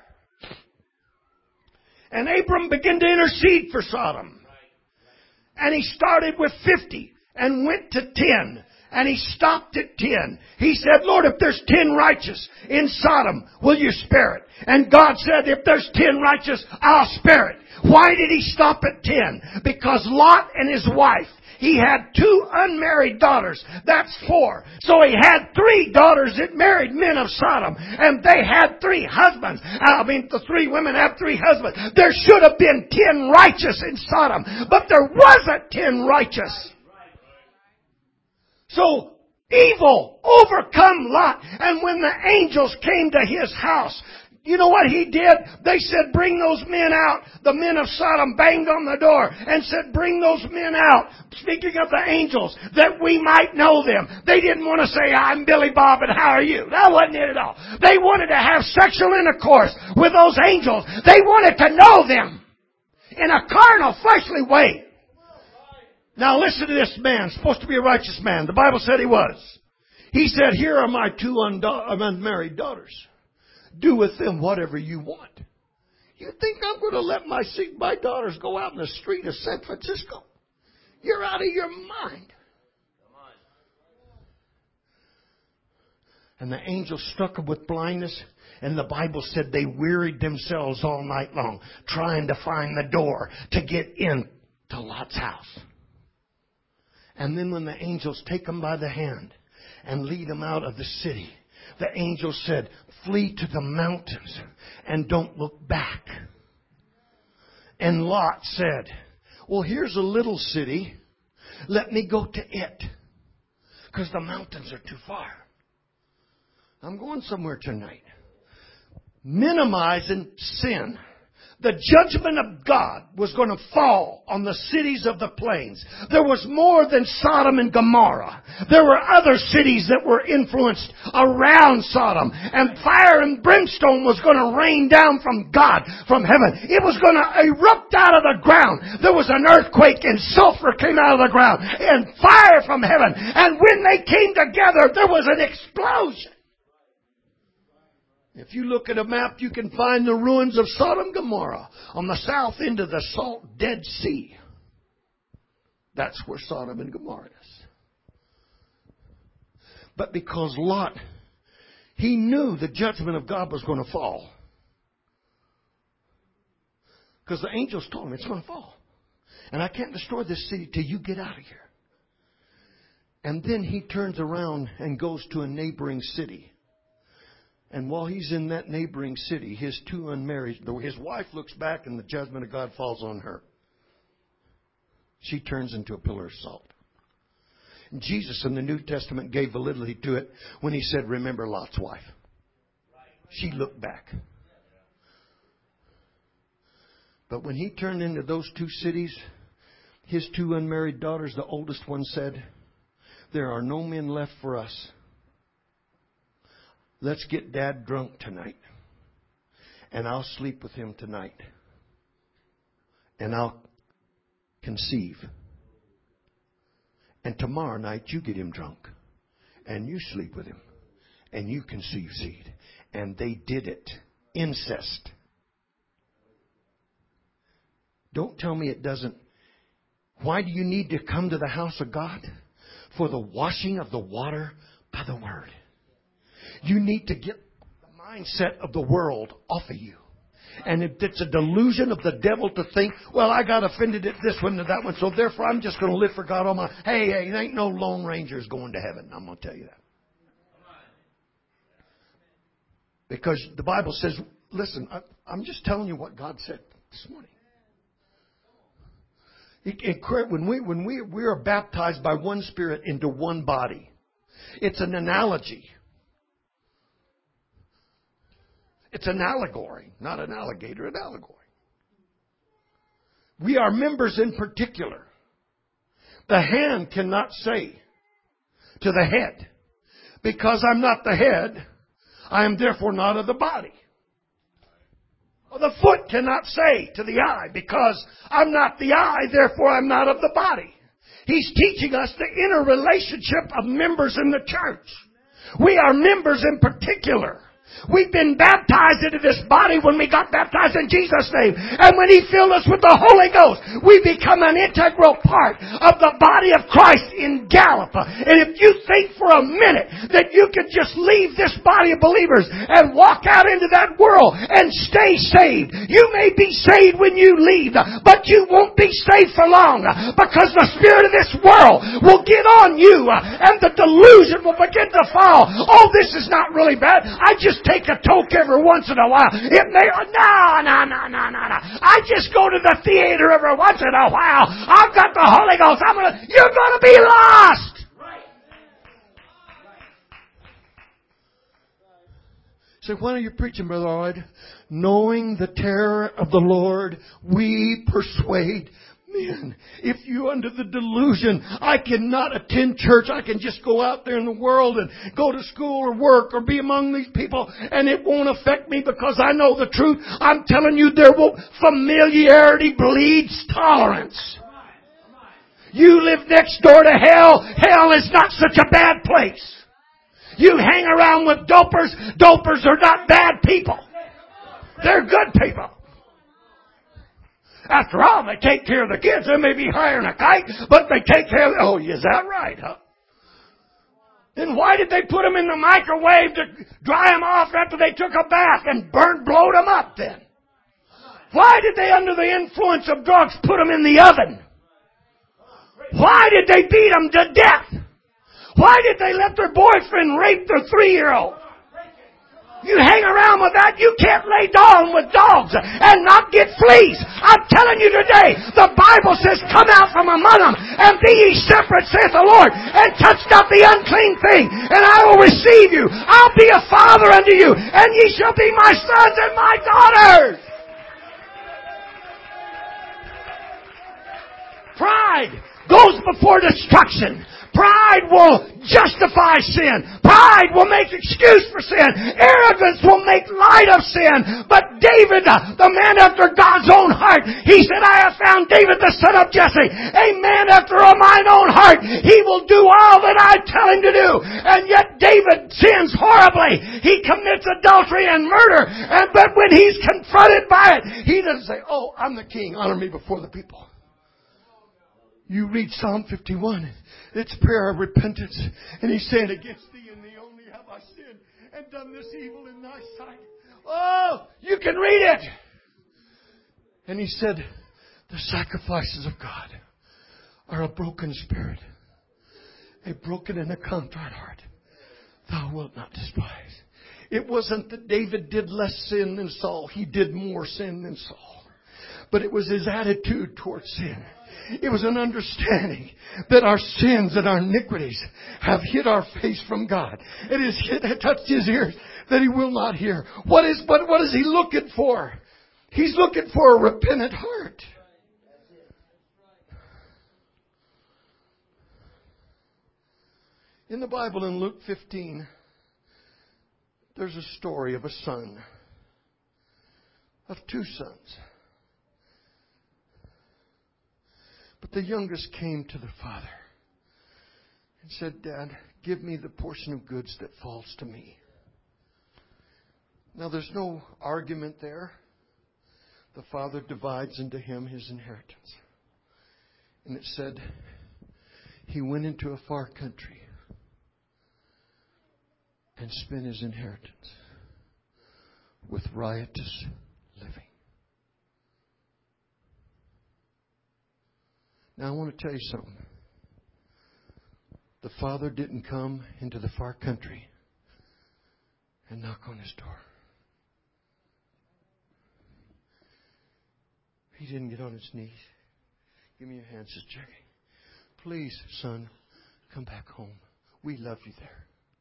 And Abram began to intercede for Sodom. And he started with fifty and went to ten. And he stopped at ten. He said, Lord, if there's ten righteous in Sodom, will you spare it? And God said, if there's ten righteous, I'll spare it. Why did he stop at ten? Because Lot and his wife, he had two unmarried daughters. That's four. So he had three daughters that married men of Sodom. And they had three husbands. I mean, the three women have three husbands. There should have been ten righteous in Sodom. But there wasn't ten righteous. So evil overcome Lot. And when the angels came to his house, you know what he did? They said, bring those men out. The men of Sodom banged on the door and said, bring those men out. Speaking of the angels, that we might know them. They didn't want to say, I'm Billy Bob and how are you? That wasn't it at all. They wanted to have sexual intercourse with those angels. They wanted to know them in a carnal, fleshly way. Now listen to this man, supposed to be a righteous man. The Bible said he was. He said, here are my two unmarried daughters. Do with them whatever you want. You think I'm going to let my my daughters go out in the street of San Francisco? You're out of your mind. And the angel struck them with blindness. And the Bible said they wearied themselves all night long trying to find the door to get in to Lot's house. And then when the angels take him by the hand and lead him out of the city, the angel said, flee to the mountains and don't look back. And Lot said, well, here's a little city. Let me go to it. Because the mountains are too far. I'm going somewhere tonight. Minimizing sin. The judgment of God was going to fall on the cities of the plains. There was more than Sodom and Gomorrah. There were other cities that were influenced around Sodom. And fire and brimstone was going to rain down from God, from heaven. It was going to erupt out of the ground. There was an earthquake and sulfur came out of the ground. And fire from heaven. And when they came together, there was an explosion. If you look at a map, you can find the ruins of Sodom and Gomorrah on the south end of the salt Dead Sea. That's where Sodom and Gomorrah is. But because Lot, he knew the judgment of God was going to fall. Because the angels told him it's going to fall. And I can't destroy this city till you get out of here. And then he turns around and goes to a neighboring city. And while he's in that neighboring city, his two unmarried, his wife looks back and the judgment of God falls on her. She turns into a pillar of salt. And Jesus in the New Testament gave validity to it when he said, remember Lot's wife. She looked back. But when he turned into those two cities, his two unmarried daughters, the oldest one said, there are no men left for us. Let's get Dad drunk tonight. And I'll sleep with him tonight. And I'll conceive. And tomorrow night you get him drunk. And you sleep with him. And you conceive seed. And they did it. Incest. Don't tell me it doesn't. Why do you need to come to the house of God? For the washing of the water by the word. You need to get the mindset of the world off of you. And if it's a delusion of the devil to think, well, I got offended at this one and that one, so therefore I'm just going to live for God all my... Hey, hey, there ain't no Lone Rangers going to heaven. I'm going to tell you that. Because the Bible says, listen, I, I'm just telling you what God said this morning. It, it, when we when we we are baptized by one Spirit into one body, it's an analogy. It's an allegory, not an alligator, an allegory. We are members in particular. The hand cannot say to the head, because I'm not the head, I am therefore not of the body. Or the foot cannot say to the eye, because I'm not the eye, therefore I'm not of the body. He's teaching us the inner relationship of members in the church. We are members in particular. We've been baptized into this body when we got baptized in Jesus' name. And when He filled us with the Holy Ghost, we become an integral part of the body of Christ in Gallup. And if you think for a minute that you could just leave this body of believers and walk out into that world and stay saved, you may be saved when you leave, but you won't be saved for long, because the spirit of this world will get on you and the delusion will begin to fall. Oh, this is not really bad. I just take a toke every once in a while. It may, no, no, no, no, no, no. I just go to the theater every once in a while. I've got the Holy Ghost. I'm gonna, you're gonna be lost. Right. So why are you preaching, Brother Lloyd? Knowing the terror of the Lord, we persuade men. If you under the delusion, I cannot attend church, I can just go out there in the world and go to school or work or be among these people and it won't affect me because I know the truth. I'm telling you, there will, familiarity bleeds tolerance. You live next door to hell. Hell is not such a bad place. You hang around with dopers. Dopers are not bad people. They're good people. After all, they take care of the kids. They may be higher than a kite, but they take care of... Oh, is that right, huh? Then why did they put them in the microwave to dry them off after they took a bath and burn, blowed them up then? Why did they, under the influence of drugs, put them in the oven? Why did they beat them to death? Why did they let their boyfriend rape their three-year-old? You hang around with that, you can't lay down with dogs and not get fleas. I'm telling you today, the Bible says, come out from among them and be ye separate, saith the Lord, and touch not the unclean thing, and I will receive you. I'll be a father unto you, and ye shall be my sons and my daughters. Pride goes before destruction. Pride will justify sin. Pride will make excuse for sin. Arrogance will make light of sin. But David, the man after God's own heart, he said, I have found David the son of Jesse, a man after mine own heart. He will do all that I tell him to do. And yet David sins horribly. He commits adultery and murder. And but when he's confronted by it, he doesn't say, oh, I'm the king. Honor me before the people. You read Psalm fifty-one. It's prayer of repentance. And he's saying, against thee and thee only have I sinned and done this evil in thy sight. Oh, you can read it. And he said, the sacrifices of God are a broken spirit, a broken and a contrite heart. Thou wilt not despise. It wasn't that David did less sin than Saul. He did more sin than Saul. But it was his attitude towards sin. It was an understanding that our sins and our iniquities have hid our face from God. It has hit, touched his ears that he will not hear. What is, but what is he looking for? He's looking for a repentant heart. In the Bible in Luke fifteen, there's a story of a son, of two sons. But the youngest came to the father and said, Dad, give me the portion of goods that falls to me. Now there's no argument there. The father divides into him his inheritance. And it said, he went into a far country and spent his inheritance with riotous living. Now I want to tell you something. The father didn't come into the far country and knock on his door. He didn't get on his knees. Give me your hand, Sister Jackie. Please, son, come back home. We love you there.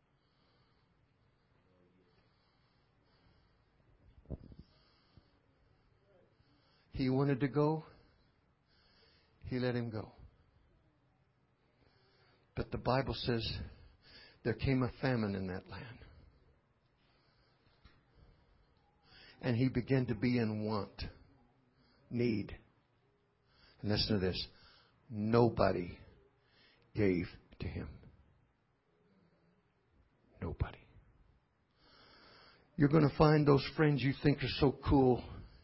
He wanted to go. He let him go. But the Bible says there came a famine in that land. And he began to be in want, need. And listen to this. Nobody gave to him. Nobody. You're going to find those friends you think are so cool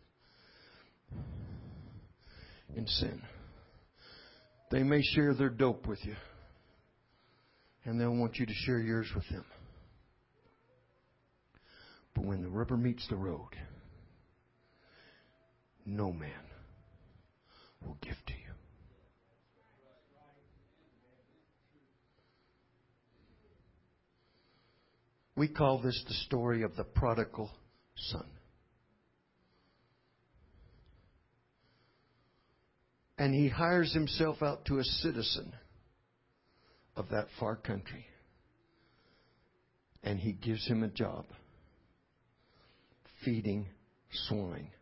in sin. They may share their dope with you, and they'll want you to share yours with them. But when the rubber meets the road, no man will give to you. We call this the story of the prodigal son. And he hires himself out to a citizen of that far country. And he gives him a job. Feeding swine.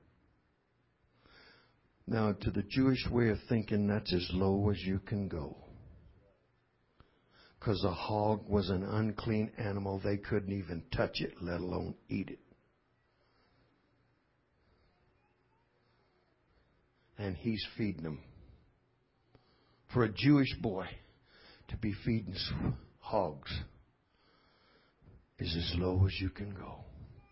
Now, to the Jewish way of thinking, that's as low as you can go. Because a hog was an unclean animal. They couldn't even touch it, let alone eat it. And he's feeding them. For a Jewish boy to be feeding hogs is as low as you can go.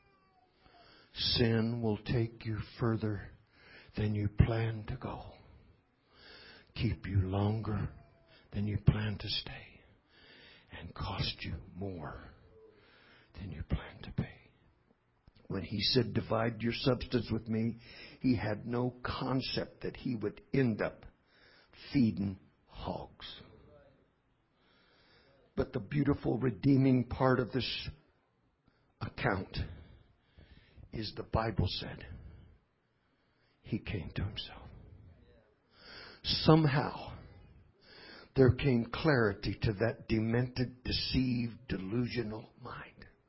Sin will take you further than you plan to go. Keep you longer than you plan to stay. And cost you more than you plan to pay. When he said, divide your substance with me, he had no concept that he would end up feeding hogs. But the beautiful redeeming part of this account is the Bible said he came to himself. Somehow there came clarity to that demented, deceived, delusional mind.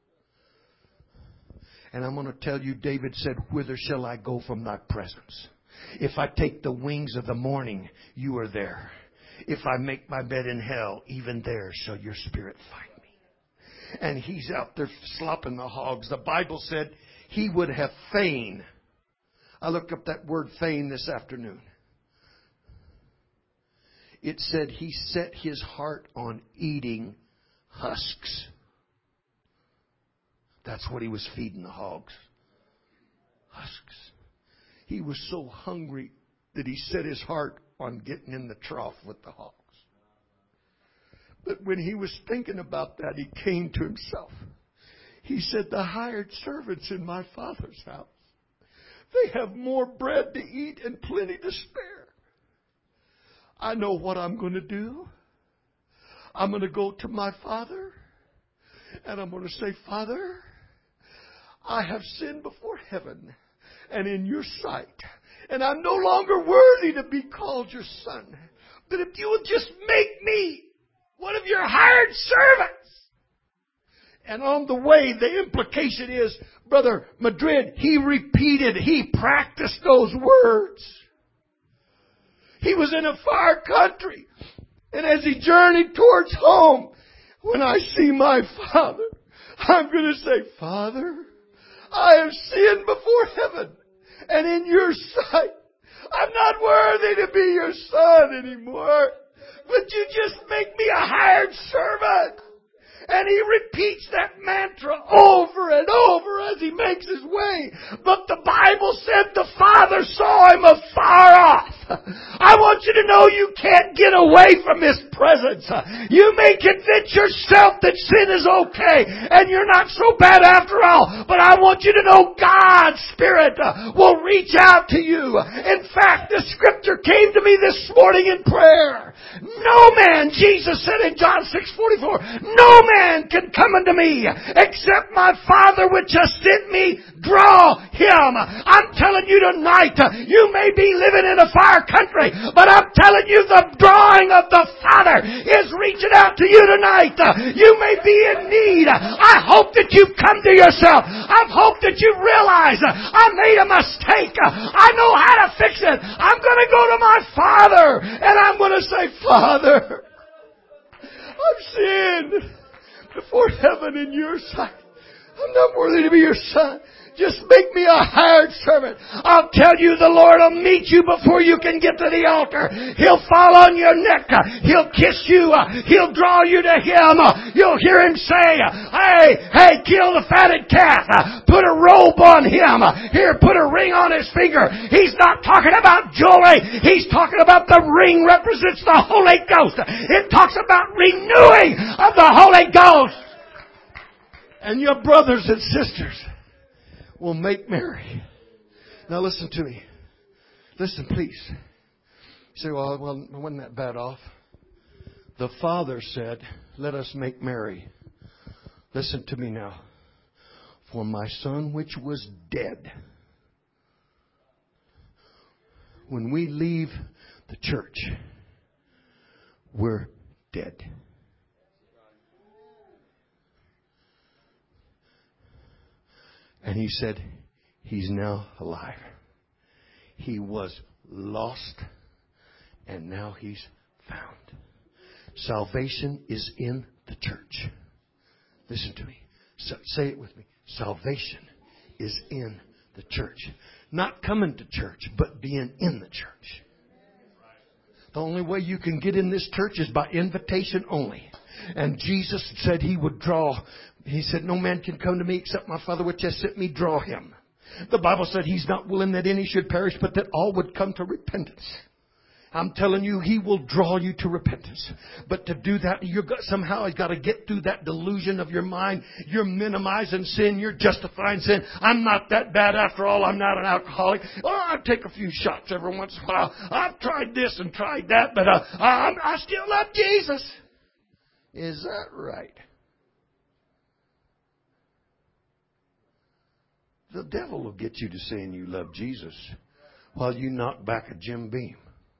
And I'm going to tell you, David said, whither shall I go from thy presence? If I take the wings of the morning, you are there. If I make my bed in hell, even there shall your spirit find me. And he's out there slopping the hogs. The Bible said he would have fain. I looked up that word fain this afternoon. It said he set his heart on eating husks. That's what he was feeding the hogs. Husks. He was so hungry that he set his heart on getting in the trough with the hogs. But when he was thinking about that, he came to himself. He said, the hired servants in my Father's house, they have more bread to eat and plenty to spare. I know what I'm going to do. I'm going to go to my Father and I'm going to say, Father, I have sinned before heaven and in your sight, and I'm no longer worthy to be called your son. But if you will just make me one of your hired servants. And on the way, the implication is, Brother Madrid, he repeated, he practiced those words. He was in a far country. And as he journeyed towards home, when I see my Father, I'm going to say, Father, I have sinned before heaven and in your sight. I'm not worthy to be your son anymore. But you just make me a hired servant. And he repeats that mantra over and over as he makes his way. But the Bible said the Father saw him afar off. I want you to know you can't get away from His presence. You may convince yourself that sin is okay and you're not so bad after all. But I want you to know God's Spirit will reach out to you. In fact, the scripture came to me this morning in prayer. No man, Jesus said in John six forty-four, no man can come unto me except my Father which has sent me draw him. I'm telling you tonight, you may be living in a far country, but I'm telling you the drawing of the Father is reaching out to you tonight. You may be in need. I hope that you've come to yourself. I hope that you realize I made a mistake. I know how to fix it. I'm going to go to my Father and I'm going to say, Father, I've sinned before heaven in your sight. I'm not worthy to be your son. Just make me a hired servant. I'll tell you, the Lord will meet you before you can get to the altar. He'll fall on your neck. He'll kiss you. He'll draw you to Him. You'll hear Him say, hey, hey, kill the fatted calf. Put a robe on him. Here, put a ring on his finger. He's not talking about jewelry. He's talking about the ring represents the Holy Ghost. It talks about renewing of the Holy Ghost. And your brothers and sisters will make merry. Now listen to me. Listen, please. You say, well, well, wasn't that bad off? The Father said, let us make merry. Listen to me now. For my son which was dead. When we leave the church, we're dead. And he said, he's now alive. He was lost, and now he's found. Salvation is in the church. Listen to me. So, say it with me. Salvation is in the church. Not coming to church, but being in the church. The only way you can get in this church is by invitation only. And Jesus said He would draw. He said, no man can come to me except my Father which has sent me draw him. The Bible said He's not willing that any should perish, but that all would come to repentance. I'm telling you, He will draw you to repentance. But to do that, you got somehow you got to get through that delusion of your mind. You're minimizing sin. You're justifying sin. I'm not that bad after all. I'm not an alcoholic. Oh, I take a few shots every once in a while. I've tried this and tried that, but uh, I, I still love Jesus. Is that right? The devil will get you to saying you love Jesus while you knock back a Jim Beam.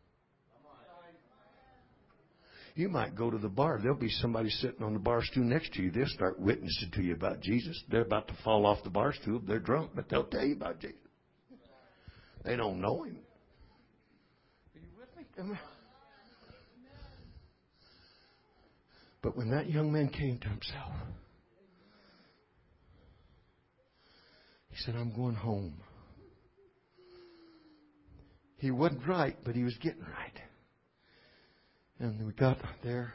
You might go to the bar. There'll be somebody sitting on the bar stool next to you. They'll start witnessing to you about Jesus. They're about to fall off the bar stool. They're drunk, but they'll tell you about Jesus. They don't know Him. Are you with me? But when that young man came to himself, he said, I'm going home. He wasn't right, but he was getting right. And we got there.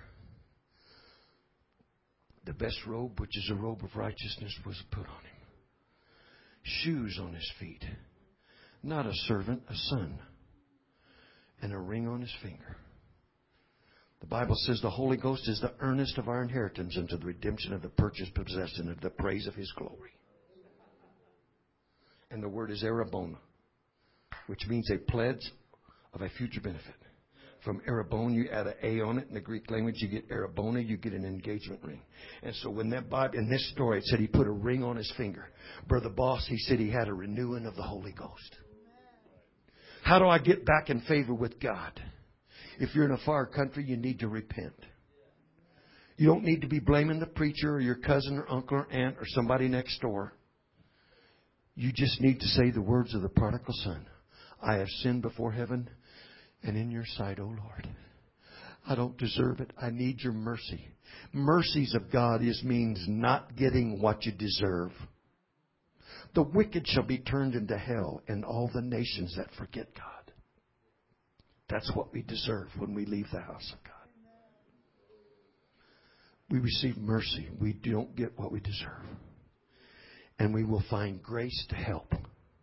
The best robe, which is a robe of righteousness, was put on him. Shoes on his feet. Not a servant, a son. And a ring on his finger. The Bible says the Holy Ghost is the earnest of our inheritance unto the redemption of the purchased possession of the praise of His glory. And the word is arabona, which means a pledge of a future benefit. From arabone, you add an A on it. In the Greek language, you get arabona, you get an engagement ring. And so when that Bible, in this story, it said he put a ring on his finger. Brother Boss, he said he had a renewing of the Holy Ghost. How do I get back in favor with God? If you're in a far country, you need to repent. You don't need to be blaming the preacher or your cousin or uncle or aunt or somebody next door. You just need to say the words of the prodigal son. I have sinned before heaven and in your sight, O Lord. I don't deserve it. I need your mercy. Mercies of God is means not getting what you deserve. The wicked shall be turned into hell, and all the nations that forget God. That's what we deserve when we leave the house of God. We receive mercy. We don't get what we deserve. And we will find grace to help.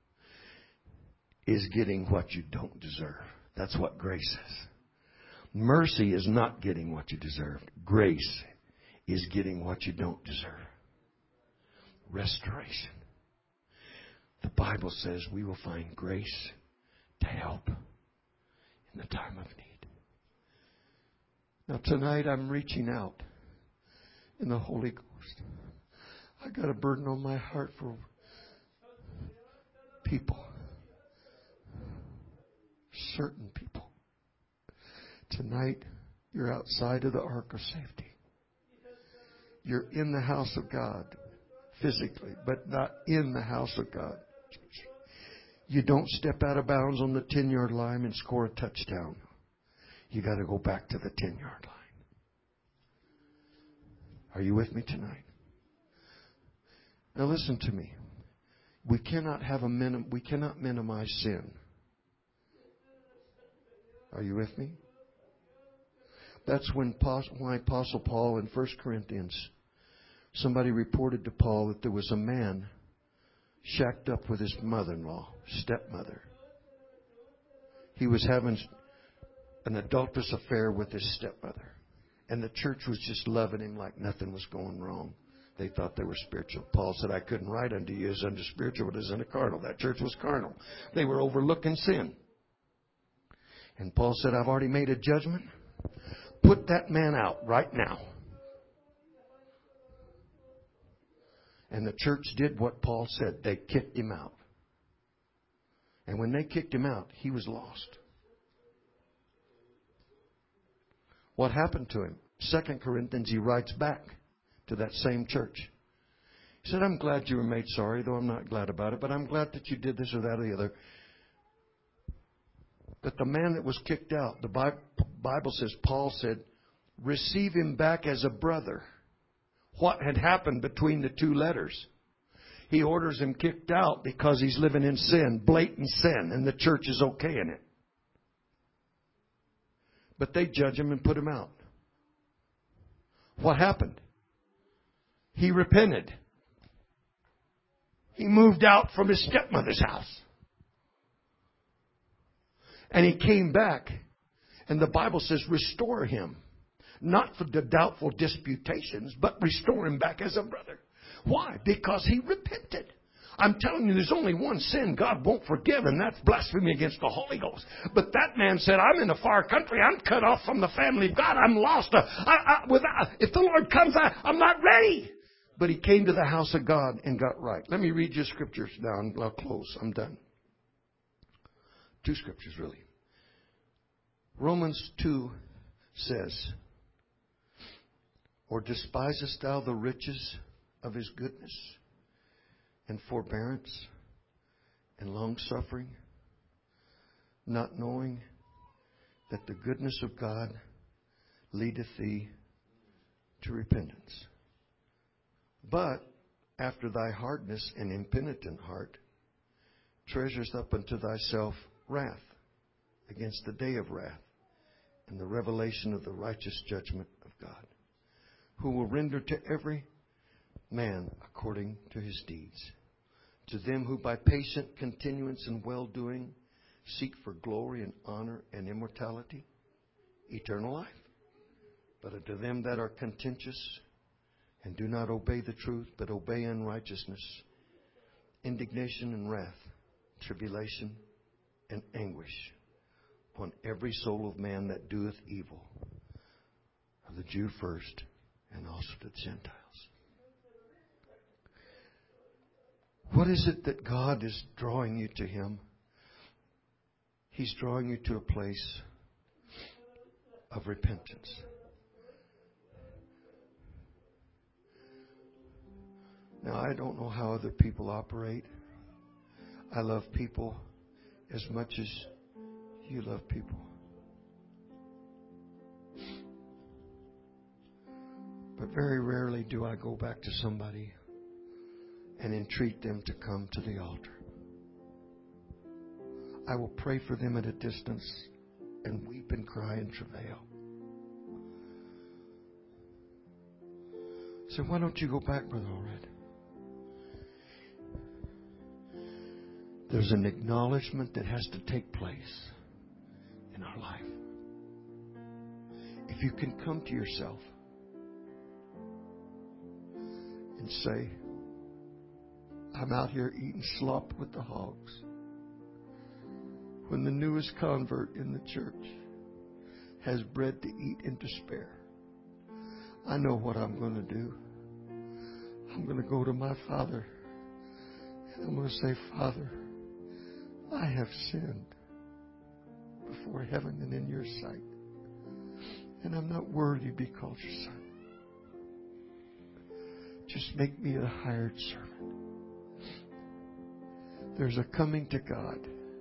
Is getting what you don't deserve. That's what grace is. Mercy is not getting what you deserve. Grace is getting what you don't deserve. Restoration. The Bible says we will find grace to help in the time of need. Now tonight I'm reaching out in the Holy Ghost. I got a burden on my heart for people. Certain people. Tonight, you're outside of the ark of safety. You're in the house of God physically, but not in the house of God. You don't step out of bounds on the ten-yard line and score a touchdown. You got to go back to the ten-yard line. Are you with me tonight? Now listen to me. We cannot have a minim- we cannot minimize sin. Are you with me? That's when why Apostle Paul in First Corinthians, somebody reported to Paul that there was a man shacked up with his mother-in-law, stepmother. He was having an adulterous affair with his stepmother. And the church was just loving him like nothing was going wrong. They thought they were spiritual. Paul said, I couldn't write unto you as unto spiritual, but as unto carnal. That church was carnal. They were overlooking sin. And Paul said, I've already made a judgment. Put that man out right now. And the church did what Paul said. They kicked him out. And when they kicked him out, he was lost. What happened to him? Second Corinthians, he writes back to that same church. He said, I'm glad you were made sorry, though I'm not glad about it, but I'm glad that you did this or that or the other. But the man that was kicked out, the Bible says, Paul said, receive him back as a brother. What had happened between the two letters? He orders him kicked out because he's living in sin, blatant sin, and the church is okay in it. But they judge him and put him out. What happened? He repented. He moved out from his stepmother's house. And he came back And the Bible says, restore him. Not for the doubtful disputations, but restore him back as a brother. Why? Because he repented. I'm telling you, there's only one sin God won't forgive, and that's blasphemy against the Holy Ghost. But that man said, I'm in a far country. I'm cut off from the family of God. I'm lost. I, I, without, if the Lord comes, I, I'm not ready. But he came to the house of God and got right. Let me read you scriptures now, and I'll close. I'm done. Two scriptures, really. Romans two says, or despisest thou the riches of his goodness and forbearance and long-suffering, not knowing that the goodness of God leadeth thee to repentance? But after thy hardness and impenitent heart, treasures up unto thyself wrath against the day of wrath and the revelation of the righteous judgment of God, who will render to every man according to his deeds. To them who by patient continuance and well-doing seek for glory and honor and immortality, eternal life. But unto them that are contentious and do not obey the truth, but obey unrighteousness, indignation and wrath, tribulation and anguish upon every soul of man that doeth evil, of the Jew first, and also to the Gentiles. What is it that God is drawing you to Him? He's drawing you to a place of repentance. Now, I don't know how other people operate. I love people as much as you love people. But very rarely do I go back to somebody and entreat them to come to the altar. I will pray for them at a distance and weep and cry and travail. So why don't you go back, Brother Allred? There's an acknowledgement that has to take place in our life. If you can come to yourself and say, I'm out here eating slop with the hogs, when the newest convert in the church has bread to eat and to spare, I know what I'm going to do. I'm going to go to my Father and I'm going to say, Father, I have sinned before heaven and in your sight, and I'm not worthy to be called your son. Just make me a hired servant. There's a coming to God.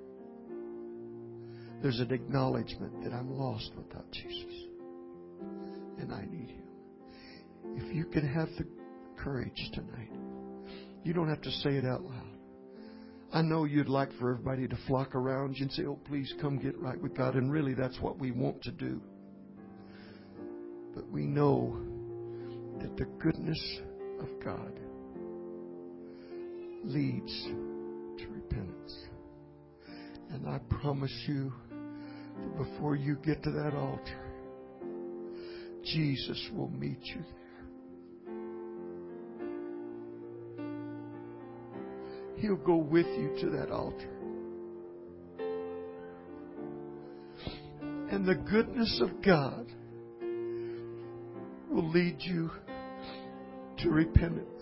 There's an acknowledgement that I'm lost without Jesus, and I need Him. If you can have the courage tonight, you don't have to say it out loud. I know you'd like for everybody to flock around you and say, oh, please come get right with God. And really, that's what we want to do. But we know that the goodness of God leads to repentance. And I promise you that before you get to that altar, Jesus will meet you there. He'll go with you to that altar. And the goodness of God will lead you to repentance.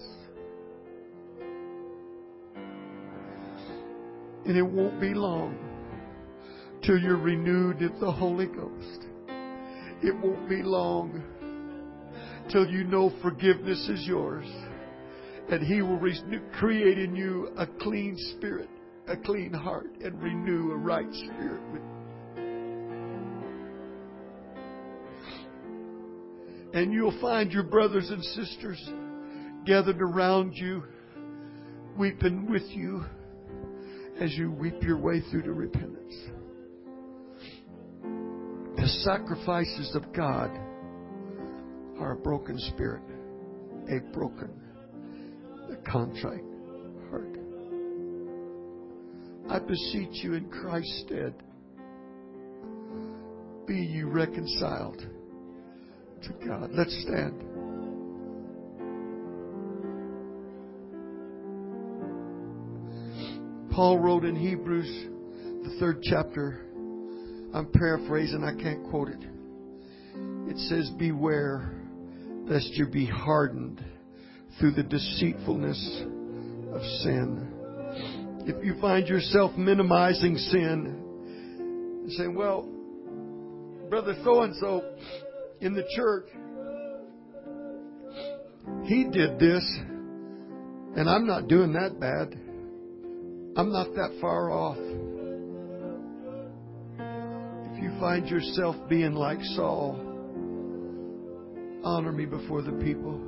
And it won't be long till you're renewed in the Holy Ghost. It won't be long till you know forgiveness is yours. And He will re- create in you a clean spirit, a clean heart, and renew a right spirit with you. And you'll find your brothers and sisters gathered around you, weeping with you as you weep your way through to repentance. The sacrifices of God are a broken spirit, a broken the contrite heart. I beseech you in Christ's stead, be ye reconciled to God. Let's stand. Paul wrote in Hebrews, the third chapter. I'm paraphrasing, I can't quote it. It says, beware lest you be hardened through the deceitfulness of sin. If you find yourself minimizing sin and saying, well, Brother so-and-so in the church, he did this, and I'm not doing that bad. I'm not that far off. If you find yourself being like Saul, honor me before the people,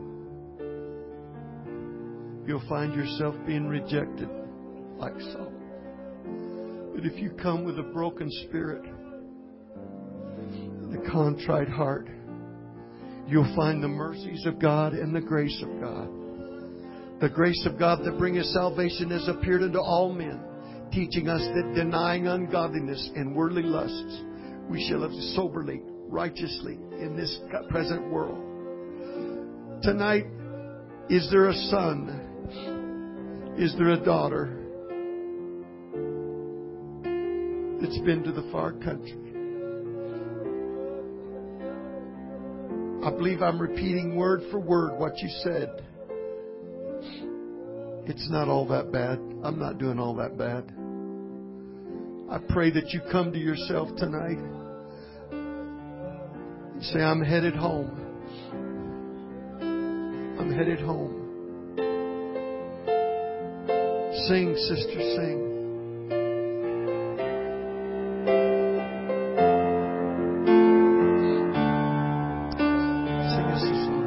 you'll find yourself being rejected like Saul. But if you come with a broken spirit and a contrite heart, you'll find the mercies of God and the grace of God. The grace of God that bringeth salvation has appeared unto all men, teaching us that denying ungodliness and worldly lusts, we shall live soberly, righteously in this present world. Tonight, is there a son? Is there a daughter that's been to the far country? I believe I'm repeating word for word what you said. It's not all that bad. I'm not doing all that bad. I pray that you come to yourself tonight and say, I'm headed home. I'm headed home. Sing, sister, sing. Sing us a song.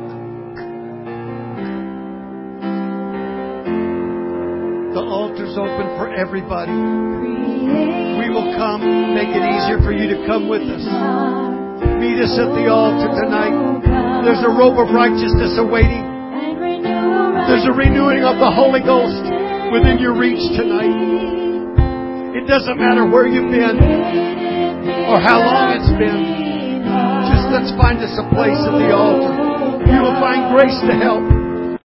The altar's open for everybody. We will come, make it easier for you to come with us. Meet us at the altar tonight. There's a robe of righteousness awaiting. There's a renewing of the Holy Ghost within your reach tonight. It doesn't matter where you've been or how long it's been. Just let's find us a place at the altar. You will find grace to help.